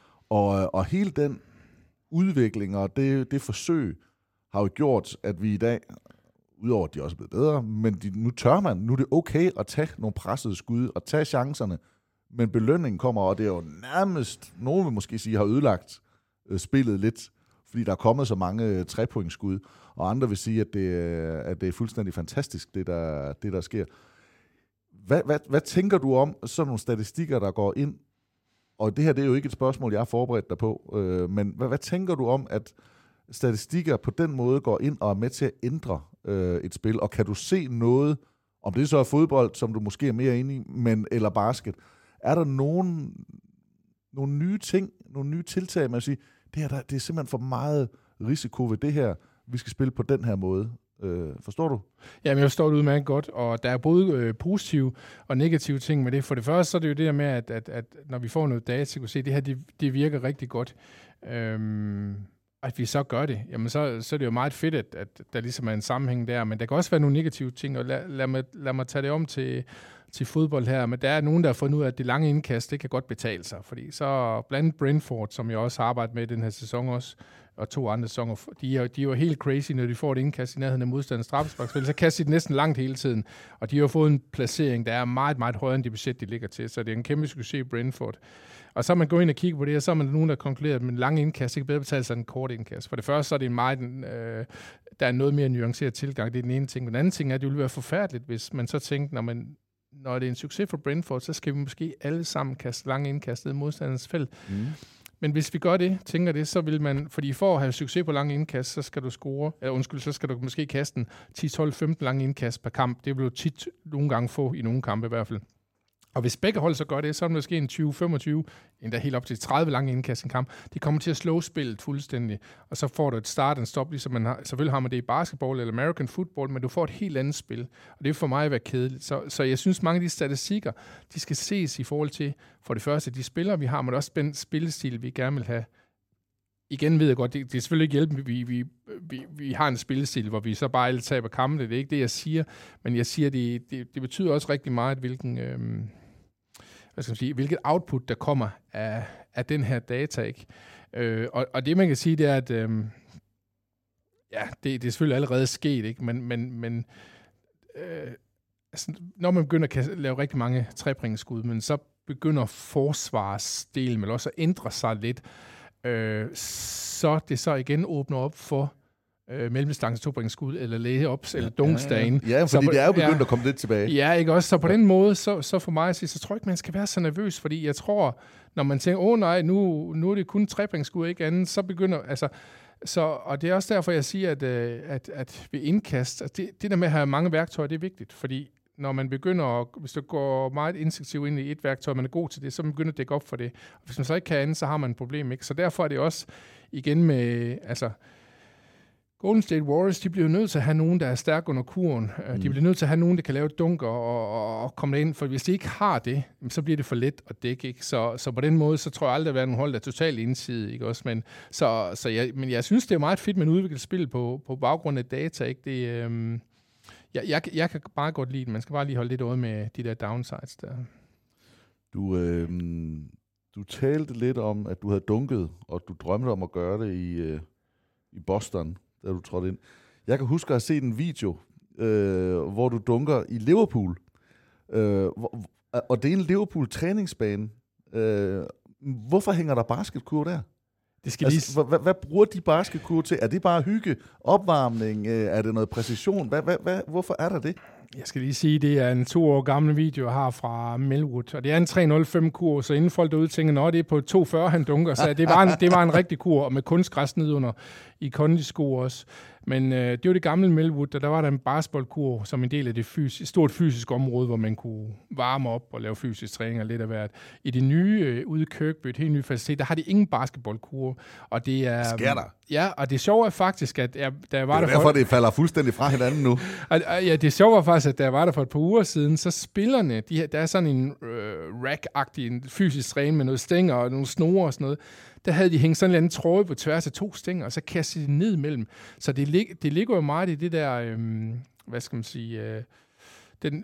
Og, og hele den udvikling og det, det forsøg har jo gjort, at vi i dag, udover at de også er blevet bedre, men de, nu tør man, nu er det okay at tage nogle pressede skud og tage chancerne, men belønningen kommer, og det er jo nærmest, nogen vil måske sige, har ødelagt øh, spillet lidt, fordi der er kommet så mange øh, trepointsskud, og andre vil sige, at det, øh, at det er fuldstændig fantastisk, det der, det der sker. Hvad, hvad, hvad tænker du om sådan nogle statistikker, der går ind? Og det her, det er jo ikke et spørgsmål, jeg har forberedt dig på, øh, men hvad, hvad tænker du om, at statistikker på den måde går ind og er med til at ændre øh, et spil, og kan du se noget, om det så er fodbold, som du måske er mere inde i, men, eller basket, er der nogen, nogle nye ting, nogle nye tiltag, man siger, det, her, der, det er simpelthen for meget risiko ved det her, vi skal spille på den her måde. Øh, forstår du? Jamen, jeg forstår det udmærket godt, og der er både øh, positive og negative ting med det. For det første, så er det jo det der med, at, at, at når vi får noget data, så kan vi se, at det her, det, det virker rigtig godt. Øhm, at vi så gør det, jamen så, så er det jo meget fedt, at, at der ligesom er en sammenhæng der, men der kan også være nogle negative ting, og lad, lad, mig, lad mig tage det om til, til fodbold her, men der er nogen, der har fundet ud af, at det lange indkast, det kan godt betale sig, fordi så blandt Brentford, som jeg også har arbejdet med i den her sæson også, og to andre sæsoner, de er, de er jo helt crazy, når de får et indkast i nærheden af modstanders straffesparksspil, så kaster de det næsten langt hele tiden, og de har jo fået en placering, der er meget, meget højere end det budget, de ligger til, så det er en kæmpe succes i Brentford. Og så er man gået ind og kigger på det, og så er man nogen, der konkluderer, at en lang indkast ikke bedre betale sig end en kort indkast. For det første, så er det en meget, øh, der er noget mere nuanceret tilgang, det er den ene ting. Den anden ting er, at det ville være forfærdeligt, hvis man så tænkte, når, man, når det er en succes for Brentford, så skal vi måske alle sammen kaste lange indkast ned i modstanderens felt. Mm. Men hvis vi gør det, tænker det, så vil man, fordi for at have succes på lange indkast, så skal du score, eller undskyld, så skal du måske kaste en ti, tolv, femten lange indkast per kamp. Det vil du tit nogle gange få i nogle kampe i hvert fald. Og hvis begge hold så gør det, så er det måske en tyve femogtyve, endda helt op til tredive lange indkast i en kamp. De kommer til at slå spillet fuldstændig, og så får du et start og en stop, ligesom man har. Selvfølgelig har man det i basketball eller American football, men du får et helt andet spil. Og det er for mig at være kedeligt. Så, så jeg synes, mange af de statistikker, de skal ses i forhold til, for det første, de spillere, vi har, men også den spillestil, vi gerne vil have. Igen ved jeg godt, det, det er selvfølgelig ikke hjælpende, vi, vi, vi, vi har en spillestil, hvor vi så bare alle taber kampene. Det er ikke det, jeg siger, men jeg siger, det, det, det betyder også rigtig meget, hvilken... Øhm, hvad skal man sige, hvilket output, der kommer af, af den her data, ikke? Øh, og, og det, man kan sige, det er, at øh, ja, det, det er selvfølgelig allerede sket, ikke? Men, men, men øh, altså, når man begynder at lave rigtig mange trebringskud, men så begynder forsvarsdelen vel også at ændre sig lidt, øh, så det så igen åbner op for Øh, mellemdistance tobringskud, eller layups, ja, eller dunksdagen. Ja, ja. ja, fordi så, det er jo begyndt ja, at komme lidt tilbage. Ja, ikke også? Så på den måde, så, så for mig at sige, så tror jeg ikke, man skal være så nervøs, fordi jeg tror, når man tænker, åh oh, nej, nu, nu er det kun trebringskud, ikke andet, så begynder, altså, så, og det er også derfor, jeg siger, at, at, at ved indkast, at det, det der med at have mange værktøjer, det er vigtigt, fordi når man begynder, at, hvis du går meget instinktivt ind i et værktøj, man er god til det, så man begynder at dække op for det. Og hvis man så ikke kan andet, så har man et problem, ikke? Så derfor er det også, igen med, altså, Golden State Warriors, de bliver nødt til at have nogen, der er stærk under kuren. Mm. De bliver nødt til at have nogen, der kan lave dunker og, og, og komme ind, for hvis de ikke har det, så bliver det for let at dække, ikke? Så, så på den måde, så tror jeg aldrig, at der er nogle hold, der er totalt indsidige, ikke også? Men, så, så jeg, men jeg synes, det er meget fedt, med en udviklet spil på, på baggrund af data, ikke? Det, øhm, jeg, jeg, jeg kan bare godt lide det. Man skal bare lige holde lidt øje med de der downsides der. Du, øh, du talte lidt om, at du havde dunket, og du drømte om at gøre det i, øh, i Boston, da du trådte ind. Jeg kan huske at have set en video, øh, hvor du dunker i Liverpool. Øh, hvor, og det er en Liverpool-træningsbane. Øh, hvorfor hænger der basketkurve der? Det skal altså, lige... hvad, hvad bruger de basketkurve til? Er det bare hygge, opvarmning? Øh, er det noget præcision? Hvad, hvad, hvad, hvorfor er der det? Jeg skal lige sige, det er en to år gammel video, jeg har fra Melwood, og det er en tre nul fem kur, så inden folk derude tænker, nå, det er på to fyrre, han dunker, så det var en, det var en rigtig kur, og med kunstgræs nedunder i kondisko også. Men øh, det var det gamle Melwood, og der var der en basketballkur som en del af det fysisk, stort fysisk område, hvor man kunne varme op og lave fysisk træning og lidt af hvert. I det nye, øh, ude i Kirkby, et helt nyt facilitet, der har de ingen basketballkur, og det er... Sker der? Ja, og det sjove er faktisk, at jeg, da jeg var det er der derfor, for... det falder fuldstændig fra hinanden nu. og, og, ja, det sjove var faktisk, at da jeg var der for et par uger siden, så spillerne, de, der er sådan en øh, rack-agtig, en fysisk træning med noget stænger og nogle snore og sådan noget, der havde de hængt sådan en eller anden tråd på tværs af to stænger, og så kastede de ned imellem. Så det, lig, det ligger jo meget i det der, øhm, hvad skal man sige, øh, den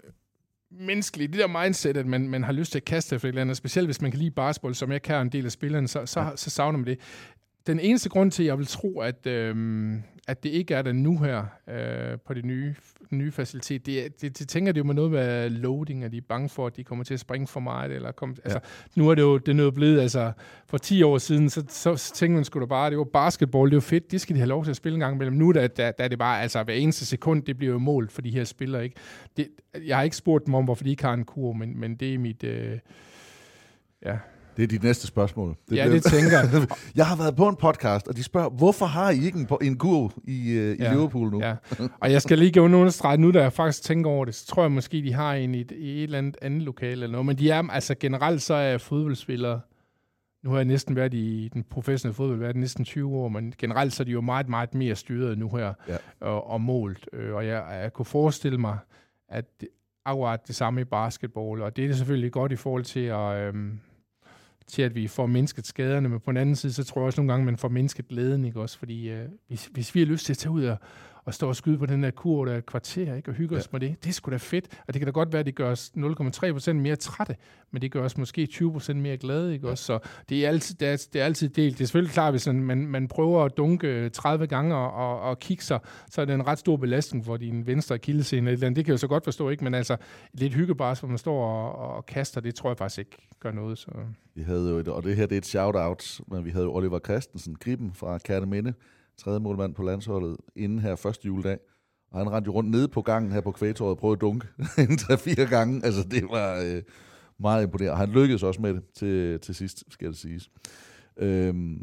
øh, menneskelige, det der mindset, at man, man har lyst til at kaste efter et eller andet, specielt hvis man kan lide basketball, som jeg kan en del af spillerne, så, så, så savner man det. Den eneste grund til, at jeg vil tro, at, øhm, at det ikke er der nu her øh, på det nye, nye facilitet, det, det, det tænker det jo med noget med loading, at de er bange for, at de kommer til at springe for meget. Eller komme, ja. Altså, nu er det jo det er noget blevet, altså for ti år siden, så, så, så tænkte man sgu da bare, det var basketball, det var fedt, det skal de have lov til at spille en gang imellem. Nu der, der, der er det bare, altså hver eneste sekund, det bliver jo mål for de her spillere, ikke? Det, jeg har ikke spurgt dem om, hvorfor de ikke har en kur, men, men det er mit, øh, ja... Det er dit næste spørgsmål. Det ja, det tænker jeg. Jeg har været på en podcast, og de spørger, hvorfor har I ikke en, en kur i, uh, i ja, Liverpool nu? Ja. Og jeg skal lige gå understrege nu, da jeg faktisk tænker over det, så tror jeg måske, de har en i et, i et eller andet andet lokale eller noget. Men de er, altså generelt så er fodboldspillere, nu har jeg næsten været i den professionelle fodbold, været næsten tyve år, men generelt så er de jo meget, meget mere styret nu her, ja. og, og målt. Og jeg, jeg kunne forestille mig, at det, akkurat det samme i basketball, og det er det selvfølgelig godt i forhold til at... Øhm, til at vi får mindsket skaderne, men på den anden side, så tror jeg også nogle gange, man får mindsket glæden, ikke også? Fordi øh, hvis, hvis vi har lyst til at tage ud og, og stå og skyde på den der kur, der er et kvarter, ikke? Og hygge ja. os med det, det er sgu da fedt. Og det kan da godt være, at det gør os nul komma tre procent mere trætte, men det gør os måske tyve procent mere glade, ikke ja. også? Så det er altid, det er, det er altid delt. Det er selvfølgelig klart, hvis man, man prøver at dunke tredive gange og, og, og kigge sig, så er det en ret stor belastning for din venstre akillessene. Det kan jeg jo så godt forstå, ikke? Men altså, lidt hyggebars, hvor man står og, og kaster, det tror jeg faktisk ikke gør noget, så... Vi havde jo et, og det her det er et shout-out, men vi havde jo Oliver Christensen, Gribben fra Kerteminde, tredje målmand på landsholdet, inden her første juledag. Og han rendte jo rundt nede på gangen her på Kvægtorvet og prøvede at dunke en tre-fire gange. Altså det var øh, meget imponerende. Og han lykkedes også med det til, til sidst, skal det siges. Øhm,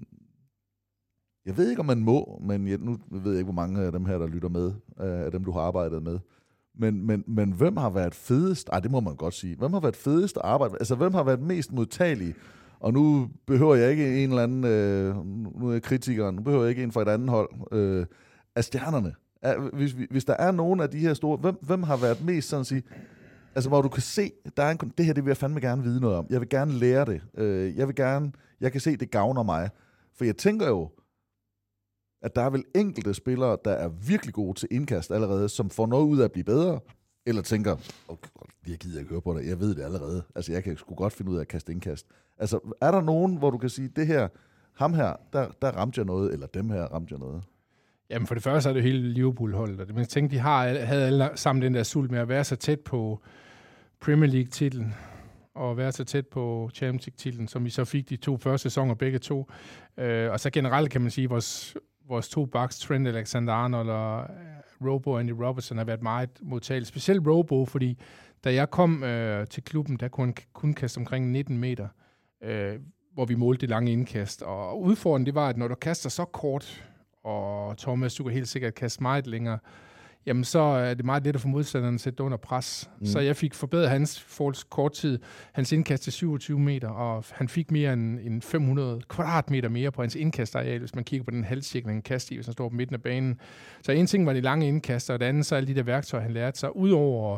jeg ved ikke, om man må, men jeg, nu ved jeg ikke, hvor mange af dem her, der lytter med, af dem, du har arbejdet med. Men, men, men hvem har været fedest? Ej, det må man godt sige. Hvem har været fedest at arbejde? Altså, hvem har været mest modtagelig? Og nu behøver jeg ikke en eller anden, øh, nu er jeg kritikeren, nu behøver jeg ikke en fra et andet hold, øh, af stjernerne. Hvis, hvis der er nogen af de her store, hvem, hvem har været mest sådan at sige, altså hvor du kan se, der er en, det her, det vil jeg fandme gerne vide noget om. Jeg vil gerne lære det. Øh, jeg vil gerne, jeg kan se, det gavner mig. For jeg tænker jo, at der er vel enkelte spillere, der er virkelig gode til indkast allerede, som får noget ud af at blive bedre, eller tænker, okay, jeg gider ikke høre på det, jeg ved det allerede. Altså, jeg kan sgu godt finde ud af at kaste indkast. Altså, er der nogen, hvor du kan sige, det her, ham her, der, der ramte jeg noget, eller dem her ramte jeg noget? Jamen, for det første er det hele Liverpool-holdet. Men jeg tænkte, de har, havde alle sammen den der sult med at være så tæt på Premier League-titlen, og være så tæt på Champions League-titlen, som vi så fik de to første sæsoner, begge to. Øh, og så generelt kan man sige, vores vores to backs, Trent Alexander-Arnold og Robo Andy Robertson, har været meget modtagelige. Specielt Robo, fordi da jeg kom øh, til klubben, der kunne han kun kaste omkring nitten meter, øh, hvor vi målte det lange indkast. Og udfordringen, det var, at når du kaster så kort, og Thomas, du kan helt sikkert kaste meget længere, jamen så er det meget let at få modstanderen at sætte under pres. Mm. Så jeg fik forbedret hans forholds kort tid, hans indkast til syvogtyve meter, og han fik mere end, end fem hundrede kvadratmeter mere på hans indkastareal, hvis man kigger på den halvcirkel, han kaster i, hvis han står på midten af banen. Så en ting var de lange indkaster, og det andet så alle de der værktøjer, han lærte sig, udover,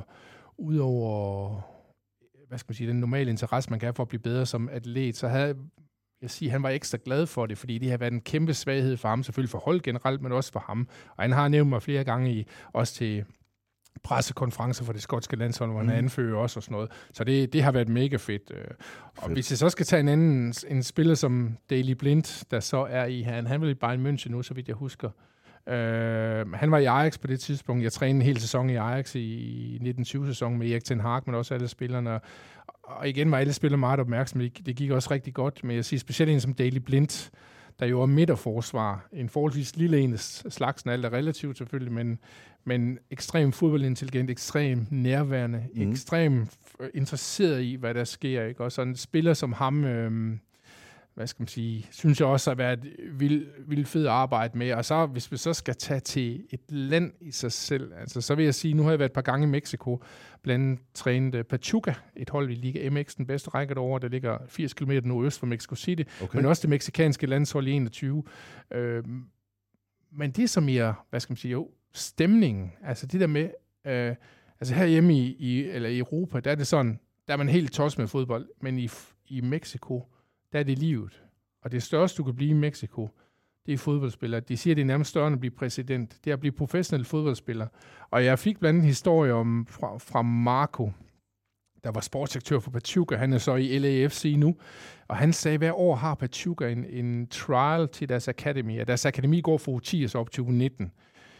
udover hvad skal man sige, den normale interesse, man kan have for at blive bedre som atlet, så havde jeg siger, han var ekstra glad for det, fordi det har været en kæmpe svaghed for ham, selvfølgelig for hold generelt, men også for ham. Og han har nævnt mig flere gange i, også til pressekonferencer for det skotske landshold, hvor han mm. anfører også og sådan noget. Så det, det har været mega fedt. Og fedt. Hvis jeg så skal tage en anden en spiller som Daley Blind, der så er i, han, han vil i Bayern München nu, så vidt jeg husker. Uh, han var i Ajax på det tidspunkt. Jeg trænede en hel sæson i Ajax i nitten tyve-sæsonen med Erik ten Hag, men også alle spillerne. Og igen var alle spillere meget opmærksomme. Det gik også rigtig godt, men jeg siger specielt en som Daley Blind, der jo er midterforsvar. En forholdsvis lille en slagsen, alt er relativt selvfølgelig, men, men ekstremt fodboldintelligent, ekstremt nærværende, mm. ekstremt interesseret i, hvad der sker. Ikke? Og sådan en spiller som ham, øhm, hvad skal man sige, synes jeg også har været vildt vild fed at arbejde med. Og så, hvis vi så skal tage til et land i sig selv, altså, så vil jeg sige, nu har jeg været et par gange i Mexico, blandt andet trænet Pachuca, et hold i Liga M X, den bedste række derovre, der ligger firs kilometer nordøst fra Mexico City, okay. Men også det mexikanske landshold i enogtyve. Øhm, men det som er, hvad skal man sige, jo, stemningen, altså det der med, øh, altså herhjemme i, i, eller i Europa, der er det sådan, der er man helt tosset med fodbold, men i, i Mexico, der er det livet. Og det største, du kan blive i Mexico, det er fodboldspillere. De siger, det er nærmest større end at blive præsident. Det er at blive professionel fodboldspiller. Og jeg fik blandt andet en historie om, fra, fra Marco, der var sportsdirektør for Pachuca. Han er så i L A F C nu. Og han sagde, at hver år har Pachuca en, en trial til deres akademi. Og deres akademi går fra U ti og så op til U nitten.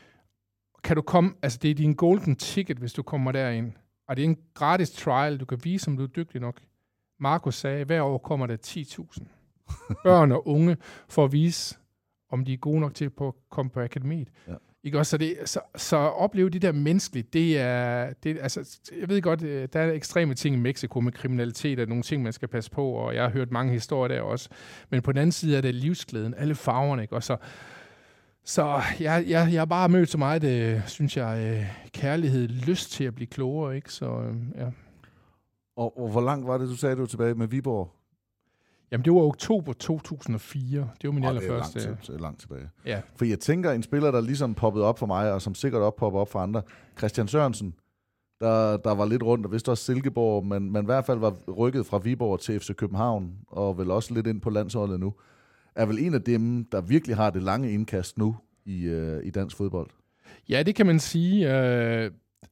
Kan du komme, altså det er din golden ticket, hvis du kommer derind. Og det er en gratis trial, du kan vise, om du er dygtig nok. Markus sagde, at hver år kommer der ti tusind børn og unge for at vise, om de er gode nok til at komme på akademiet. Ja. Ikke også? Så, det, så, så opleve det der menneskeligt, det er, det, altså, jeg ved godt, der er ekstreme ting i Mexico med kriminalitet, og nogle ting, man skal passe på, og jeg har hørt mange historier der også. Men på den anden side er det livsglæden, alle farverne, ikke? Og så, så jeg, jeg, jeg har bare mødt så meget, øh, synes jeg, øh, kærlighed, lyst til at blive klogere, ikke? Så, øh, ja. Og, og hvor langt var det, du sagde, du var tilbage med Viborg? Jamen, det var oktober to tusind og fire. Det var min oh, allerførste. Det er langt, langt tilbage. Ja. For jeg tænker, en spiller, der ligesom poppede op for mig, og som sikkert også popper op for andre, Christian Sørensen, der, der var lidt rundt, og vist også Silkeborg, men, men i hvert fald var rykket fra Viborg til F C København, og vel også lidt ind på landsholdet nu, er vel en af dem, der virkelig har det lange indkast nu i, øh, i dansk fodbold. Ja, det kan man sige. Øh,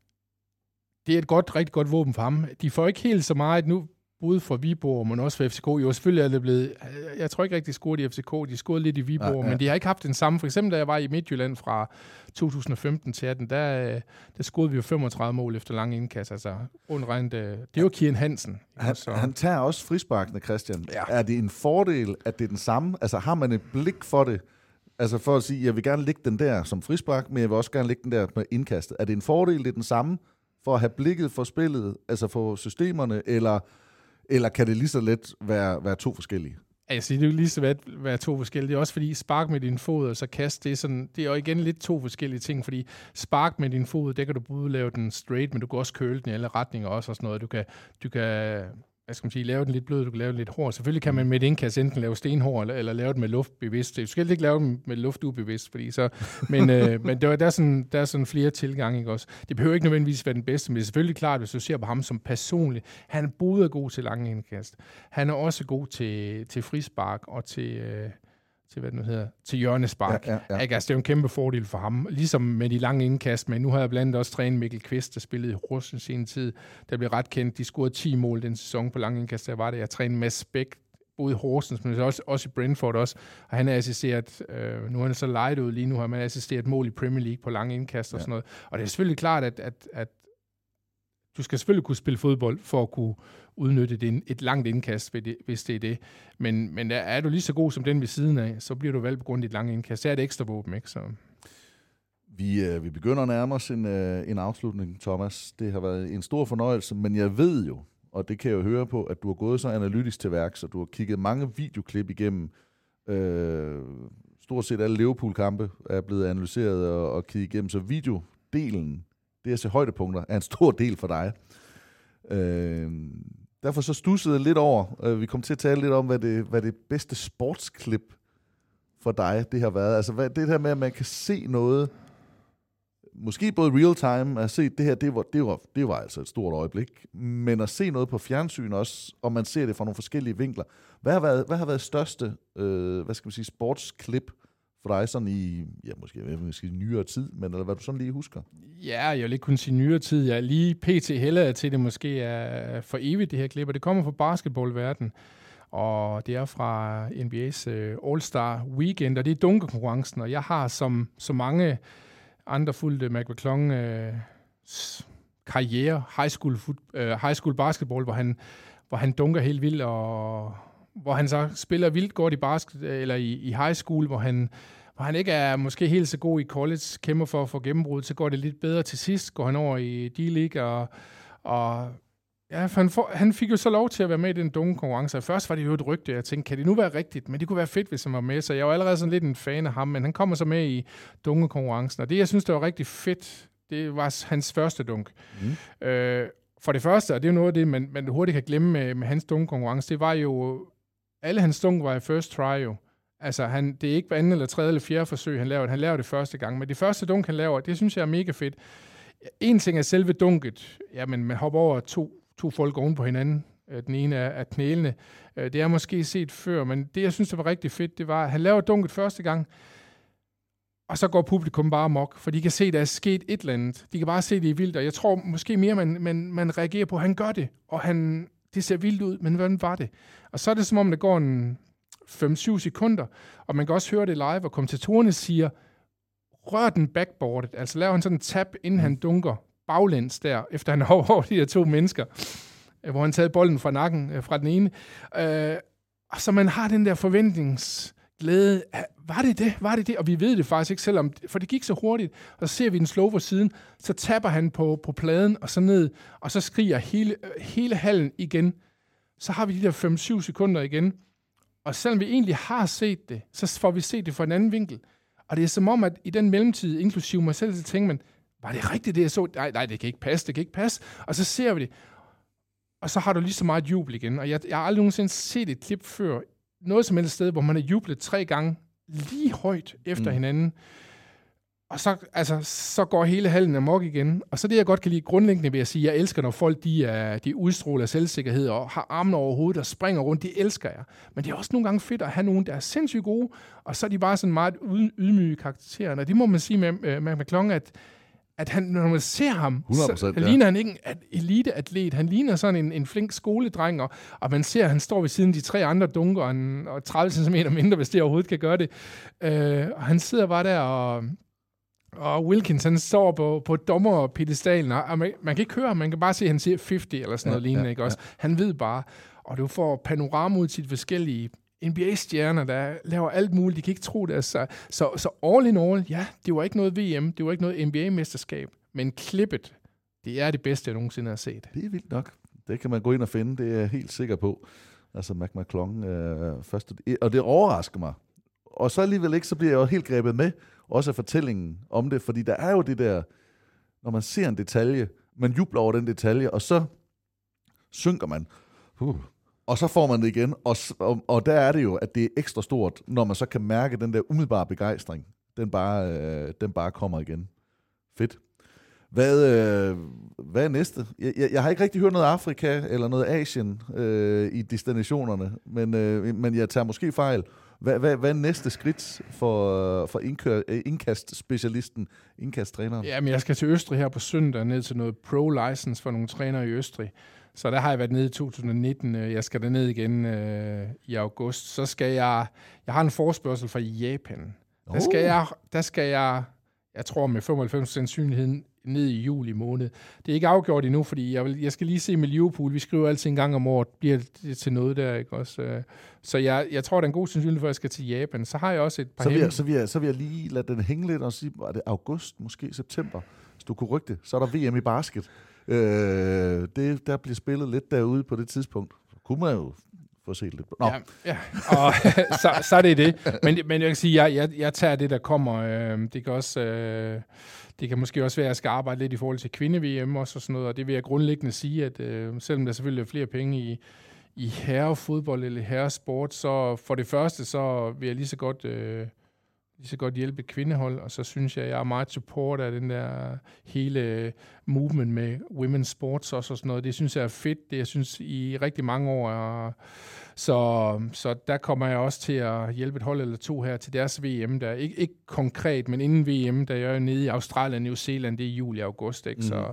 det er et godt, rigtig godt våben for ham. De får ikke helt så meget nu, både for Viborg, men også for F C K. Jo, selvfølgelig er det blevet... Jeg tror ikke rigtig, de scorede i F C K. De scorede lidt i Viborg, ja, ja. Men de har ikke haft den samme. For eksempel, da jeg var i Midtjylland fra to tusind og femten til atten, der, der scorede vi jo femogtredive mål efter lange indkast. Altså, undregnet, det var Kian Hansen. Han, han tager også frisparkene, Christian. Ja. Er det en fordel, at det er den samme? Altså, har man et blik for det? Altså, for at sige, jeg vil gerne lægge den der som frispark, men jeg vil også gerne lægge den der med indkastet. Er det en fordel, det er den samme, for at have blikket for spillet, altså for systemerne, eller... Eller kan det lige så let være, være to forskellige? Altså, det er jo lige så let være to forskellige. Det er også fordi, spark med din fod og så kast, det er, sådan, det er jo igen lidt to forskellige ting, fordi spark med din fod, det kan du både lave den straight, men du kan også køle den i alle retninger også og sådan noget. Du kan, du kan hvad skal man sige, lave den lidt blød, du kan lave den lidt hård. Selvfølgelig kan man med et indkast enten lave stenhård, eller, eller lave den med luft bevidst. Du skal ikke lave den med luft ubevidst, fordi så... Men, øh, men der, der, er sådan, der er sådan flere tilgange, ikke også? Det behøver ikke nødvendigvis være den bedste, men det er selvfølgelig klart, hvis du ser på ham som personlig. Han er både god til lange indkast. Han er også god til, til frispark og til... Øh, til hvad det nu hedder, til hjørnespark. Ja, ja, ja. Altså, det er jo en kæmpe fordel for ham. Ligesom med de lange indkast, men nu har jeg blandt andet også trænet Mikkel Kvist, der spillede i Horsens i en tid, der blev ret kendt. De scorede ti mål den sæson på lange indkast, der var det. Jeg trænede Mads Bæk, både i Horsens, men også, også i Brentford også. Og han har assisteret, øh, nu er han så lejet ud lige nu, har man assisteret mål i Premier League på lange indkast og ja. Sådan noget. Og det er selvfølgelig klart, at, at, at du skal selvfølgelig kunne spille fodbold for at kunne udnytte det, et langt indkast, hvis det er det. Men, men er du lige så god som den ved siden af, så bliver du valgt på grund af dit lange indkast. Så er det ekstra våben, ikke? Så. Vi, øh, vi begynder at nærme os en, øh, en afslutning, Thomas. Det har været en stor fornøjelse, men jeg ved jo, og det kan jeg jo høre på, at du har gået så analytisk til værks, og du har kigget mange videoklip igennem. Øh, stort set alle Liverpool-kampe er blevet analyseret og, og kigget igennem, så videodelen, det at se højdepunkter, er en stor del for dig. Øh, derfor så stussede jeg lidt over, øh, vi kom til at tale lidt om, hvad det, hvad det bedste sportsklip for dig, det har været. Altså hvad, det her med, at man kan se noget, måske både real time, at se det her, det var, det var, det var altså et stort øjeblik, men at se noget på fjernsyn også, og man ser det fra nogle forskellige vinkler. Hvad har været, hvad har været største, øh, hvad skal man sige, sportsklip for dig sådan i, ja, måske, måske nyere tid, men eller hvad du sådan lige husker? Ja, jeg vil ikke kunne sige nyere tid. Jeg er lige pt. Hellere til, det måske er for evigt, det her klip, og det kommer fra basketballverdenen, og det er fra N B A's uh, All-Star Weekend, og det er dunkekonkurrencen, og jeg har som så mange andre fulgte McClung uh, karriere, high school, foot, uh, high school basketball, hvor han, hvor han dunker helt vildt, og hvor han så spiller vildt godt i basket, eller i, i high school, hvor han, hvor han ikke er måske helt så god i college, kæmper for at få gennembrud, så går det lidt bedre til sidst, går han over i D-League, og, og ja, han, får, han fik jo så lov til at være med i den dunke konkurrence. Først var det jo et rygte, jeg tænkte, kan det nu være rigtigt? Men det kunne være fedt, hvis han var med, så jeg var allerede sådan lidt en fan af ham, men han kommer så med i dunke konkurrencen, og det, jeg synes, det var rigtig fedt, det var hans første dunk. Mm. Øh, for det første, og det er jo noget af det, man, man hurtigt kan glemme med, med hans dunke konkurrence, det var jo alle hans dunk var i first try jo. Altså, han, det er ikke anden eller tredje eller fjerde forsøg, han laver. Han laver det første gang. Men det første dunk, han laver, det synes jeg er mega fedt. En ting er selve dunket. Jamen, man hopper over to, to folk oven på hinanden. Den ene er, er knælene. Det er måske set før, men det, jeg synes, der var rigtig fedt, det var, at han laver dunket første gang, og så går publikum bare amok, for de kan se, at der er sket et eller andet. De kan bare se, det er vildt, og jeg tror måske mere, man, man, man reagerer på, at han gør det, og han... Det ser vildt ud, men hvordan var det? Og så er det som om, det går en fem syv sekunder, og man kan også høre det live, og kommentatorerne siger, rør den backboardet, altså laver han sådan en tap, inden han dunker baglæns der, efter han har over de her to mennesker, hvor han taget bolden fra nakken fra den ene. Øh, og så man har den der forventningsglæde, var det det? Var det det? Og vi ved det faktisk ikke, selvom, for det gik så hurtigt, og så ser vi den slow fra siden, så tapper han på, på pladen, og så ned, og så skriger hele, hele hallen igen. Så har vi de der fem syv sekunder igen, og selvom vi egentlig har set det, så får vi set det fra en anden vinkel. Og det er som om, at i den mellemtid, inklusive mig selv, så tænker man, var det rigtigt det, jeg så? Nej, nej, det kan ikke passe, det kan ikke passe. Og så ser vi det. og så har du lige så meget jubel igen. Og jeg, jeg har aldrig nogensinde set et klip før, noget som helst sted, hvor man har jublet tre gange lige højt efter mm. hinanden. Og så, altså, så går hele hallen amok igen. Og så det, jeg godt kan lide grundlæggende ved at sige, jeg elsker, når folk de er, de udstråler selvsikkerhed og har armene over hovedet og springer rundt. De elsker jeg. Men det er også nogle gange fedt at have nogen, der er sindssygt gode, og så er de bare sådan meget ydmyge karakterer. Og det må man sige med, med, med McClung, at, at han, når man ser ham, så han ja. ligner han ikke en eliteatlet. Han ligner sådan en, en flink skoledreng, og, og man ser, at han står ved siden af de tre andre dunker, og, en, og tredive centimeter mindre, hvis det overhovedet kan gøre det. Øh, og han sidder bare der og... Og Wilkins, han står på, på dommerpedestalen, og man, man kan ikke høre ham, man kan bare se, at han siger halvtreds eller sådan noget ja, lignende, ja, ikke også? Ja. Han ved bare, og du får panorama ud til de forskellige N B A-stjerner, der laver alt muligt, de kan ikke tro det. Så, så, så all in all, ja, det var ikke noget V M, det var ikke noget N B A-mesterskab, men klippet, det er det bedste, jeg nogensinde har set. Det er vildt nok. Det kan man gå ind og finde, det er jeg helt sikker på. Altså Mac McClung, øh, først, og det overrasker mig. Og så alligevel ikke, så bliver jeg jo helt grebet med, også af fortællingen om det, fordi der er jo det der, når man ser en detalje, man jubler over den detalje, og så synker man, uh, og så får man det igen, og, og, og der er det jo, at det er ekstra stort, når man så kan mærke den der umiddelbare begejstring, den bare, øh, den bare kommer igen. Fedt. Hvad, øh, hvad er næste? Jeg, jeg, jeg har ikke rigtig hørt noget Afrika eller noget Asien øh, i destinationerne, men, øh, men jeg tager måske fejl. Hvad, hvad, hvad er næste skridt for, for indkør, indkastspecialisten, indkasttræneren? Jamen, jeg skal til Østrig her på søndag, ned til noget pro-license for nogle trænere i Østrig. Så der har jeg været nede i to tusind nitten. Jeg skal derned igen øh, i august. Så skal jeg... Jeg har en forespørgsel fra Japan. Oh. Der skal jeg... Der skal jeg, jeg tror med femoghalvfems procent sandsynlighed ned i juli måned. Det er ikke afgjort endnu, fordi jeg, vil, jeg skal lige se med Liverpool. Vi skriver altid en gang om året. Bliver det til noget der, ikke også? Så jeg, jeg tror, det er en god sandsynlighed for, at jeg skal til Japan. Så har jeg også et par så vil jeg, så, vil jeg, så vil jeg lige lade den hænge lidt og sige, var det august, måske september, hvis du kunne rykke det. Så er der V M i basket. Øh, det, der bliver spillet lidt derude på det tidspunkt. Så kunne man jo få set lidt. Nå. Ja, ja. Og så, så er det det. Men, men jeg kan sige, jeg, jeg, jeg tager det, der kommer. Øh, det kan også... Øh, Det kan måske også være, at jeg skal arbejde lidt i forhold til kvinde-V M også og sådan noget, og det vil jeg grundlæggende sige, at øh, selvom der selvfølgelig er flere penge i, i herrefodbold eller herresport, så for det første, så vil jeg lige så godt, øh, lige så godt hjælpe et kvindehold, og så synes jeg, at jeg er meget support af den der hele movement med women's sports også og sådan noget. Det synes jeg er fedt, det jeg synes i rigtig mange år er... Så, så der kommer jeg også til at hjælpe et hold eller to her til deres V M. Der ikke, ikke konkret, men inden V M, der jeg er nede i Australien og New Zealand, det er i juli og august. Ikke? Mm. Så,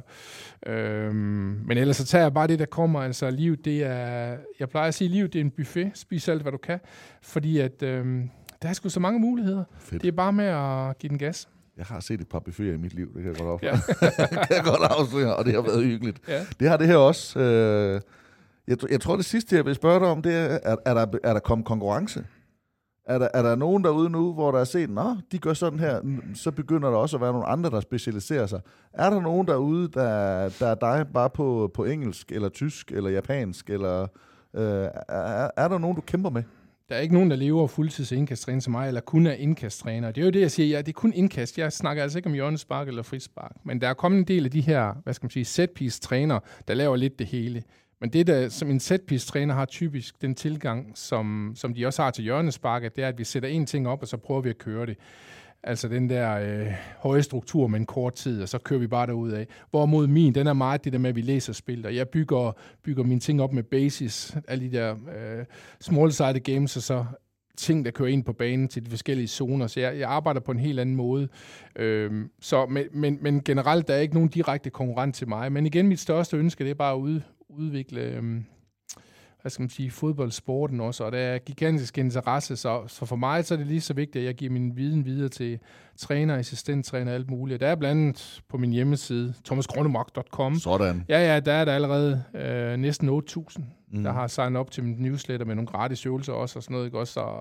øhm, men ellers så tager jeg bare det, der kommer. Altså livet, det er... Jeg plejer at sige, livet det er en buffet. Spis alt, hvad du kan. Fordi at, øhm, der er sgu så mange muligheder. Fedt. Det er bare med at give den gas. Jeg har set et par buffeter i mit liv, det kan jeg godt afsløre. Ja. det kan jeg godt afsløre, og det har været hyggeligt. Ja. Det har det her også... Øh Jeg, jeg tror, det sidste, jeg vil spørge dig om, det er, er, er, der, er der kommet konkurrence? Er der, er der nogen derude nu, hvor der er set, nå, de gør sådan her, så begynder der også at være nogle andre, der specialiserer sig. Er der nogen derude, der, der er dig bare på, på engelsk, eller tysk, eller japansk, eller øh, er, er der nogen, du kæmper med? Der er ikke nogen, der lever fuldtids indkasttræner som mig, eller kun er indkasttræner. Det er jo det, jeg siger, ja, det er kun indkast. Jeg snakker altså ikke om hjørnespark eller frispark. Men der er kommet en del af de her, hvad skal man sige, set-piece-træner, der laver lidt det hele. Men det, der som en set-piece-træner har typisk den tilgang, som, som de også har til hjørnesparket, det er, at vi sætter en ting op, og så prøver vi at køre det. Altså den der øh, høje struktur med en kort tid, og så kører vi bare derudad. Hvorimod min, den er meget det der med, at vi læser spil, og jeg bygger, bygger mine ting op med basis, alle de der øh, small-sided games, og så ting, der kører ind på banen til de forskellige zoner. Så jeg, jeg arbejder på en helt anden måde. Øhm, så, men, men, men generelt, der er ikke nogen direkte konkurrent til mig. Men igen, mit største ønske, det er bare at ud, udvikle øhm, hvad skal man sige, fodboldsporten også, og der er gigantisk interesse, så, så for mig så er det lige så vigtigt, at jeg giver min viden videre til træner, assistenttræner og alt muligt. Der er blandt andet på min hjemmeside, thomas grønnemark punktum com. Sådan. Ja, ja, der er der allerede øh, næsten otte tusind, mm. der har signet op til min newsletter med nogle gratis øvelser også, og sådan noget, ikke også? Så,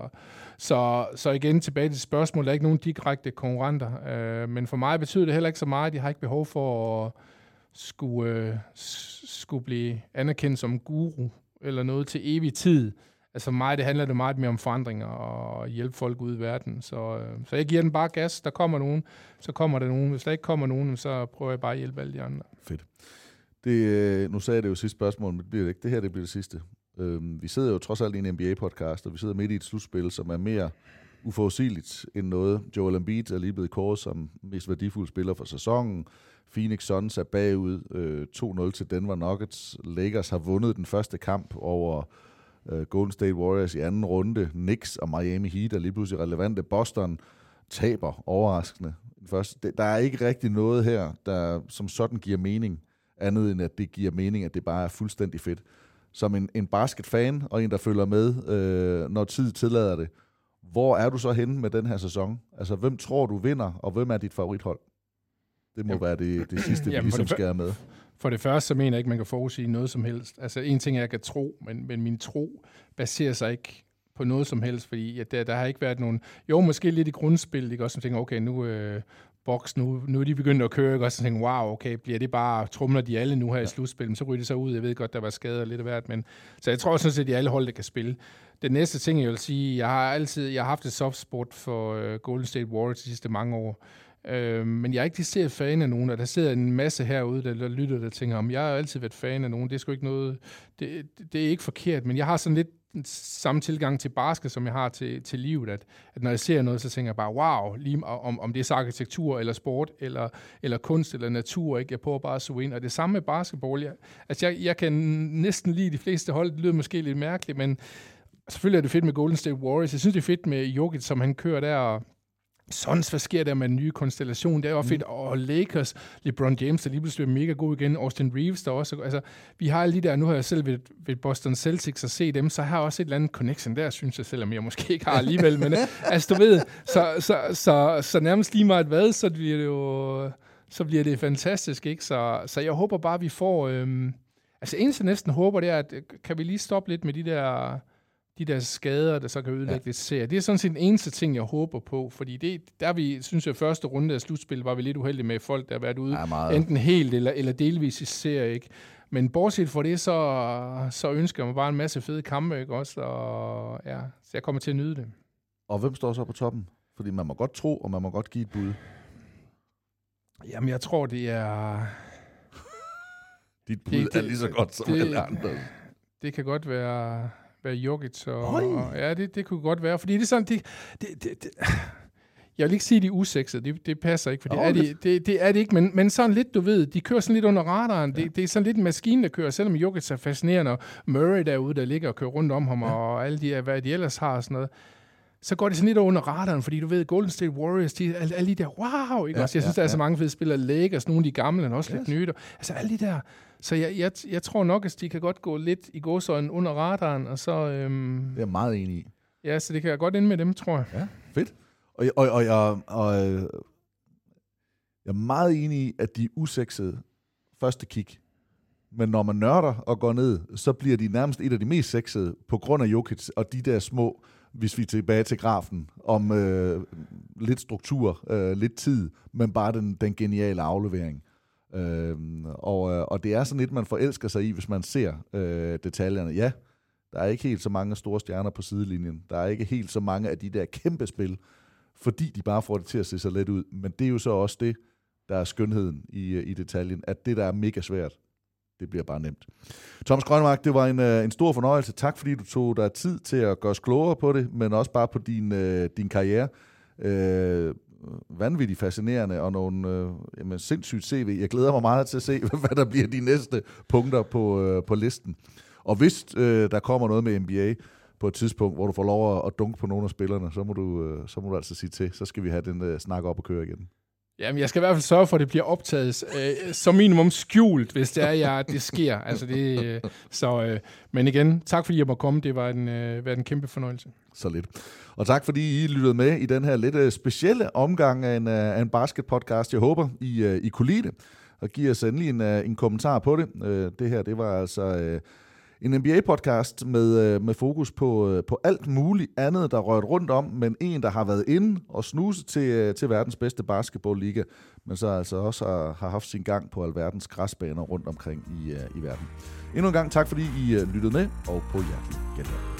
så, så igen tilbage til spørgsmålet, der er ikke nogen direkte konkurrenter, øh, men for mig betyder det heller ikke så meget, jeg har ikke behov for at skulle, øh, skulle blive anerkendt som guru, eller noget til evig tid. Altså mig, det handler det meget mere om forandringer og hjælpe folk ud i verden. Så, øh, så jeg giver den bare gas. Der kommer nogen, så kommer der nogen. Hvis der ikke kommer nogen, så prøver jeg bare at hjælpe alle de andre. Fedt. Det, nu sagde jeg det jo sidste spørgsmål, men det bliver det ikke. Det her det bliver det sidste. Øhm, vi sidder jo trods alt i en N B A-podcast, og vi sidder midt i et slutspil, som er mere uforudsigeligt end noget. Joel Embiid er lige blevet kåret som mest værdifulde spiller for sæsonen. Phoenix Suns er bagud øh, to nul til Denver Nuggets. Lakers har vundet den første kamp over øh, Golden State Warriors i anden runde. Knicks og Miami Heat er lige pludselig relevante. Boston taber overraskende. Først, der er ikke rigtig noget her, der som sådan giver mening, andet end at det giver mening, at det bare er fuldstændig fedt. Som en, en basketfan og en, der følger med, øh, når tid tillader det. Hvor er du så henne med den her sæson? Altså, hvem tror du vinder, og hvem er dit favorithold? Det må Jamen. være det, det sidste, vi ligesom skal have med. For det første, så mener jeg ikke, man kan forudsige noget som helst. Altså, en ting er, jeg kan tro, men, men min tro baserer sig ikke på noget som helst, fordi at der, der har ikke været nogen... Jo, måske lidt i grundspil, ikke? Også som tænker, okay, nu... Øh, boks, nu, nu er de begyndt at køre, ikke? Og så tænker, wow, okay, bliver det bare, trumler de alle nu her ja. i slutspillet, så ryger det så ud. Jeg ved godt, der var skader lidt af hvert, men så jeg tror sådan set, at de alle hold, der kan spille. Det næste ting, jeg vil sige, jeg har altid, jeg har haft et soft spot for uh, Golden State Warriors de sidste mange år, uh, men jeg er ikke de ser fan af nogen, og der sidder en masse herude, der, der lytter, der tænker, om jeg har altid været fan af nogen, det er sgu ikke noget, det, det er ikke forkert, men jeg har sådan lidt samme tilgang til basket, som jeg har til, til livet, at, at når jeg ser noget, så tænker jeg bare, wow, lige om, om det er så arkitektur, eller sport, eller, eller kunst, eller natur, ikke? Jeg prøver bare at suge ind, og det samme med basketball. Jeg, altså, jeg, jeg kan næsten lide de fleste hold, det lyder måske lidt mærkeligt, men selvfølgelig er det fedt med Golden State Warriors. Jeg synes, det er fedt med Jokic, som han kører der, og sådan, hvad sker der med en ny konstellation? Det er jo fedt. Mm. Og Lakers, LeBron James, der lige pludselig er mega god igen. Austin Reeves, der også... Altså, vi har alle de der... Nu har jeg selv ved, ved Boston Celtics at se dem, så har jeg også et eller andet connection der, synes jeg, selvom jeg måske ikke har alligevel. Men altså, du ved, så, så, så, så nærmest lige meget hvad, så bliver det jo... Så bliver det fantastisk, ikke? Så, så jeg håber bare, vi får... Øhm, altså, eneste næsten håber, det er, at kan vi lige stoppe lidt med de der... de der skader, der så kan ødelægge ja. det serie. Det er sådan set den eneste ting, jeg håber på, fordi det, der vi, synes jeg, første runde af slutspil var vi lidt uheldige med folk, der har været ude, ja, enten helt eller, eller delvis i serie, ikke? Men bortset fra det, så, så ønsker jeg mig bare en masse fede kampe, ikke også? Og ja, så jeg kommer til at nyde det. Og hvem står så på toppen? Fordi man må godt tro, og man må godt give et bud. Jamen, jeg tror, det er... Dit bud det, det, er lige så godt som det, alle andre. Det kan godt være... være Jokic, og, og ja, det, det kunne godt være, fordi det er sådan, det, det, det, det, jeg vil ikke sige, at de er usexede, det, det passer ikke, for det, oh, er de, det, det er det ikke, men, men sådan lidt, du ved, de kører sådan lidt under radaren, ja. det, det er sådan lidt en maskine, der kører, selvom Jokic er fascinerende, og Murray derude, der ligger og kører rundt om ham, ja. og alle de, hvad de ellers har og sådan noget, så går det sådan lidt under radaren, fordi du ved, Golden State Warriors, de, alle, alle de der, wow, ikke ja, også? Jeg synes, ja, der er så mange fede spillere, Lakers, nogle af de gamle, og også yes. lidt nye, altså alle de der. Så jeg, jeg, jeg tror nok, at de kan godt gå lidt i gåsøjlen under radaren, og så... Øhm, det er jeg meget enig i. Ja, så det kan jeg godt ende med dem, tror jeg. Ja, fedt. Og, og, og, og, og jeg er meget enig i, at de er usexede første kig. Men når man nørder og går ned, så bliver de nærmest et af de mest sexede, på grund af Jokic og de der små, hvis vi er tilbage til grafen, om øh, lidt struktur, øh, lidt tid, men bare den, den geniale aflevering. Øhm, og, og det er sådan lidt, man forelsker sig i, hvis man ser øh, detaljerne. Ja, der er ikke helt så mange store stjerner på sidelinjen. Der er ikke helt så mange af de der kæmpe spil, fordi de bare får det til at se så let ud. Men det er jo så også det, der er skønheden i, i detaljen, at det, der er mega svært, det bliver bare nemt. Thomas Grønnemark, det var en, en stor fornøjelse. Tak, fordi du tog dig tid til at gøre os klogere på det, men også bare på din, øh, din karriere. Øh, vanvittigt fascinerende og nogle øh, jamen, sindssygt C V. Jeg glæder mig meget til at se, hvad der bliver de næste punkter på, øh, på listen. Og hvis øh, der kommer noget med N B A på et tidspunkt, hvor du får lov at, at dunke på nogle af spillerne, så må du, øh, så må du altså sige til. Så skal vi have den øh, snak op og køre igen. Jamen, jeg skal i hvert fald sørge for, at det bliver optaget øh, som minimum skjult, hvis det er, ja, det sker. Altså det, øh, så, øh, men igen, tak fordi jeg måtte komme. Det var en, øh, var en kæmpe fornøjelse. Så lidt. Og tak fordi I lyttede med i den her lidt øh, specielle omgang af en, øh, af en basketpodcast. Jeg håber, I, øh, I kunne lide det, og giver os endelig en, øh, en kommentar på det. Øh, det her, det var altså... Øh, En N B A-podcast med, med fokus på, på alt muligt andet, der rørt rundt om, men en, der har været inde og snuset til, til verdens bedste basketballliga, men så altså også har, har haft sin gang på alverdens græsbaner rundt omkring i, i verden. Endnu en gang tak, fordi I lyttede med, og på hjertelig genhør.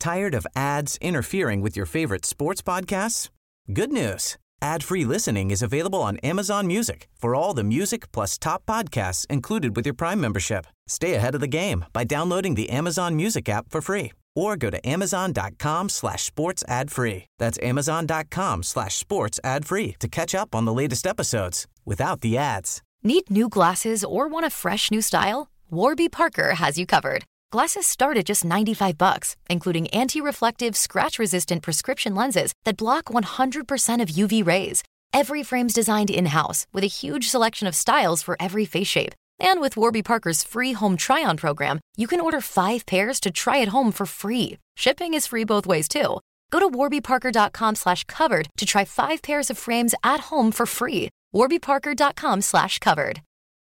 Tired of ads interfering with your favorite sports podcasts? Good news. Ad-free listening is available on Amazon Music for all the music plus top podcasts included with your Prime membership. Stay ahead of the game by downloading the Amazon Music app for free or go to amazon.com slash sports ad free. That's amazon.com slash sports ad free to catch up on the latest episodes without the ads. Need new glasses or want a fresh new style? Warby Parker has you covered. Glasses start at just ninety-five bucks, including anti-reflective, scratch-resistant prescription lenses that block one hundred percent of U V rays. Every frame's designed in-house with a huge selection of styles for every face shape. And with Warby Parker's free home try-on program, you can order five pairs to try at home for free. Shipping is free both ways, too. Go to warbyparker.com slash covered to try five pairs of frames at home for free. warbyparker.com slash covered.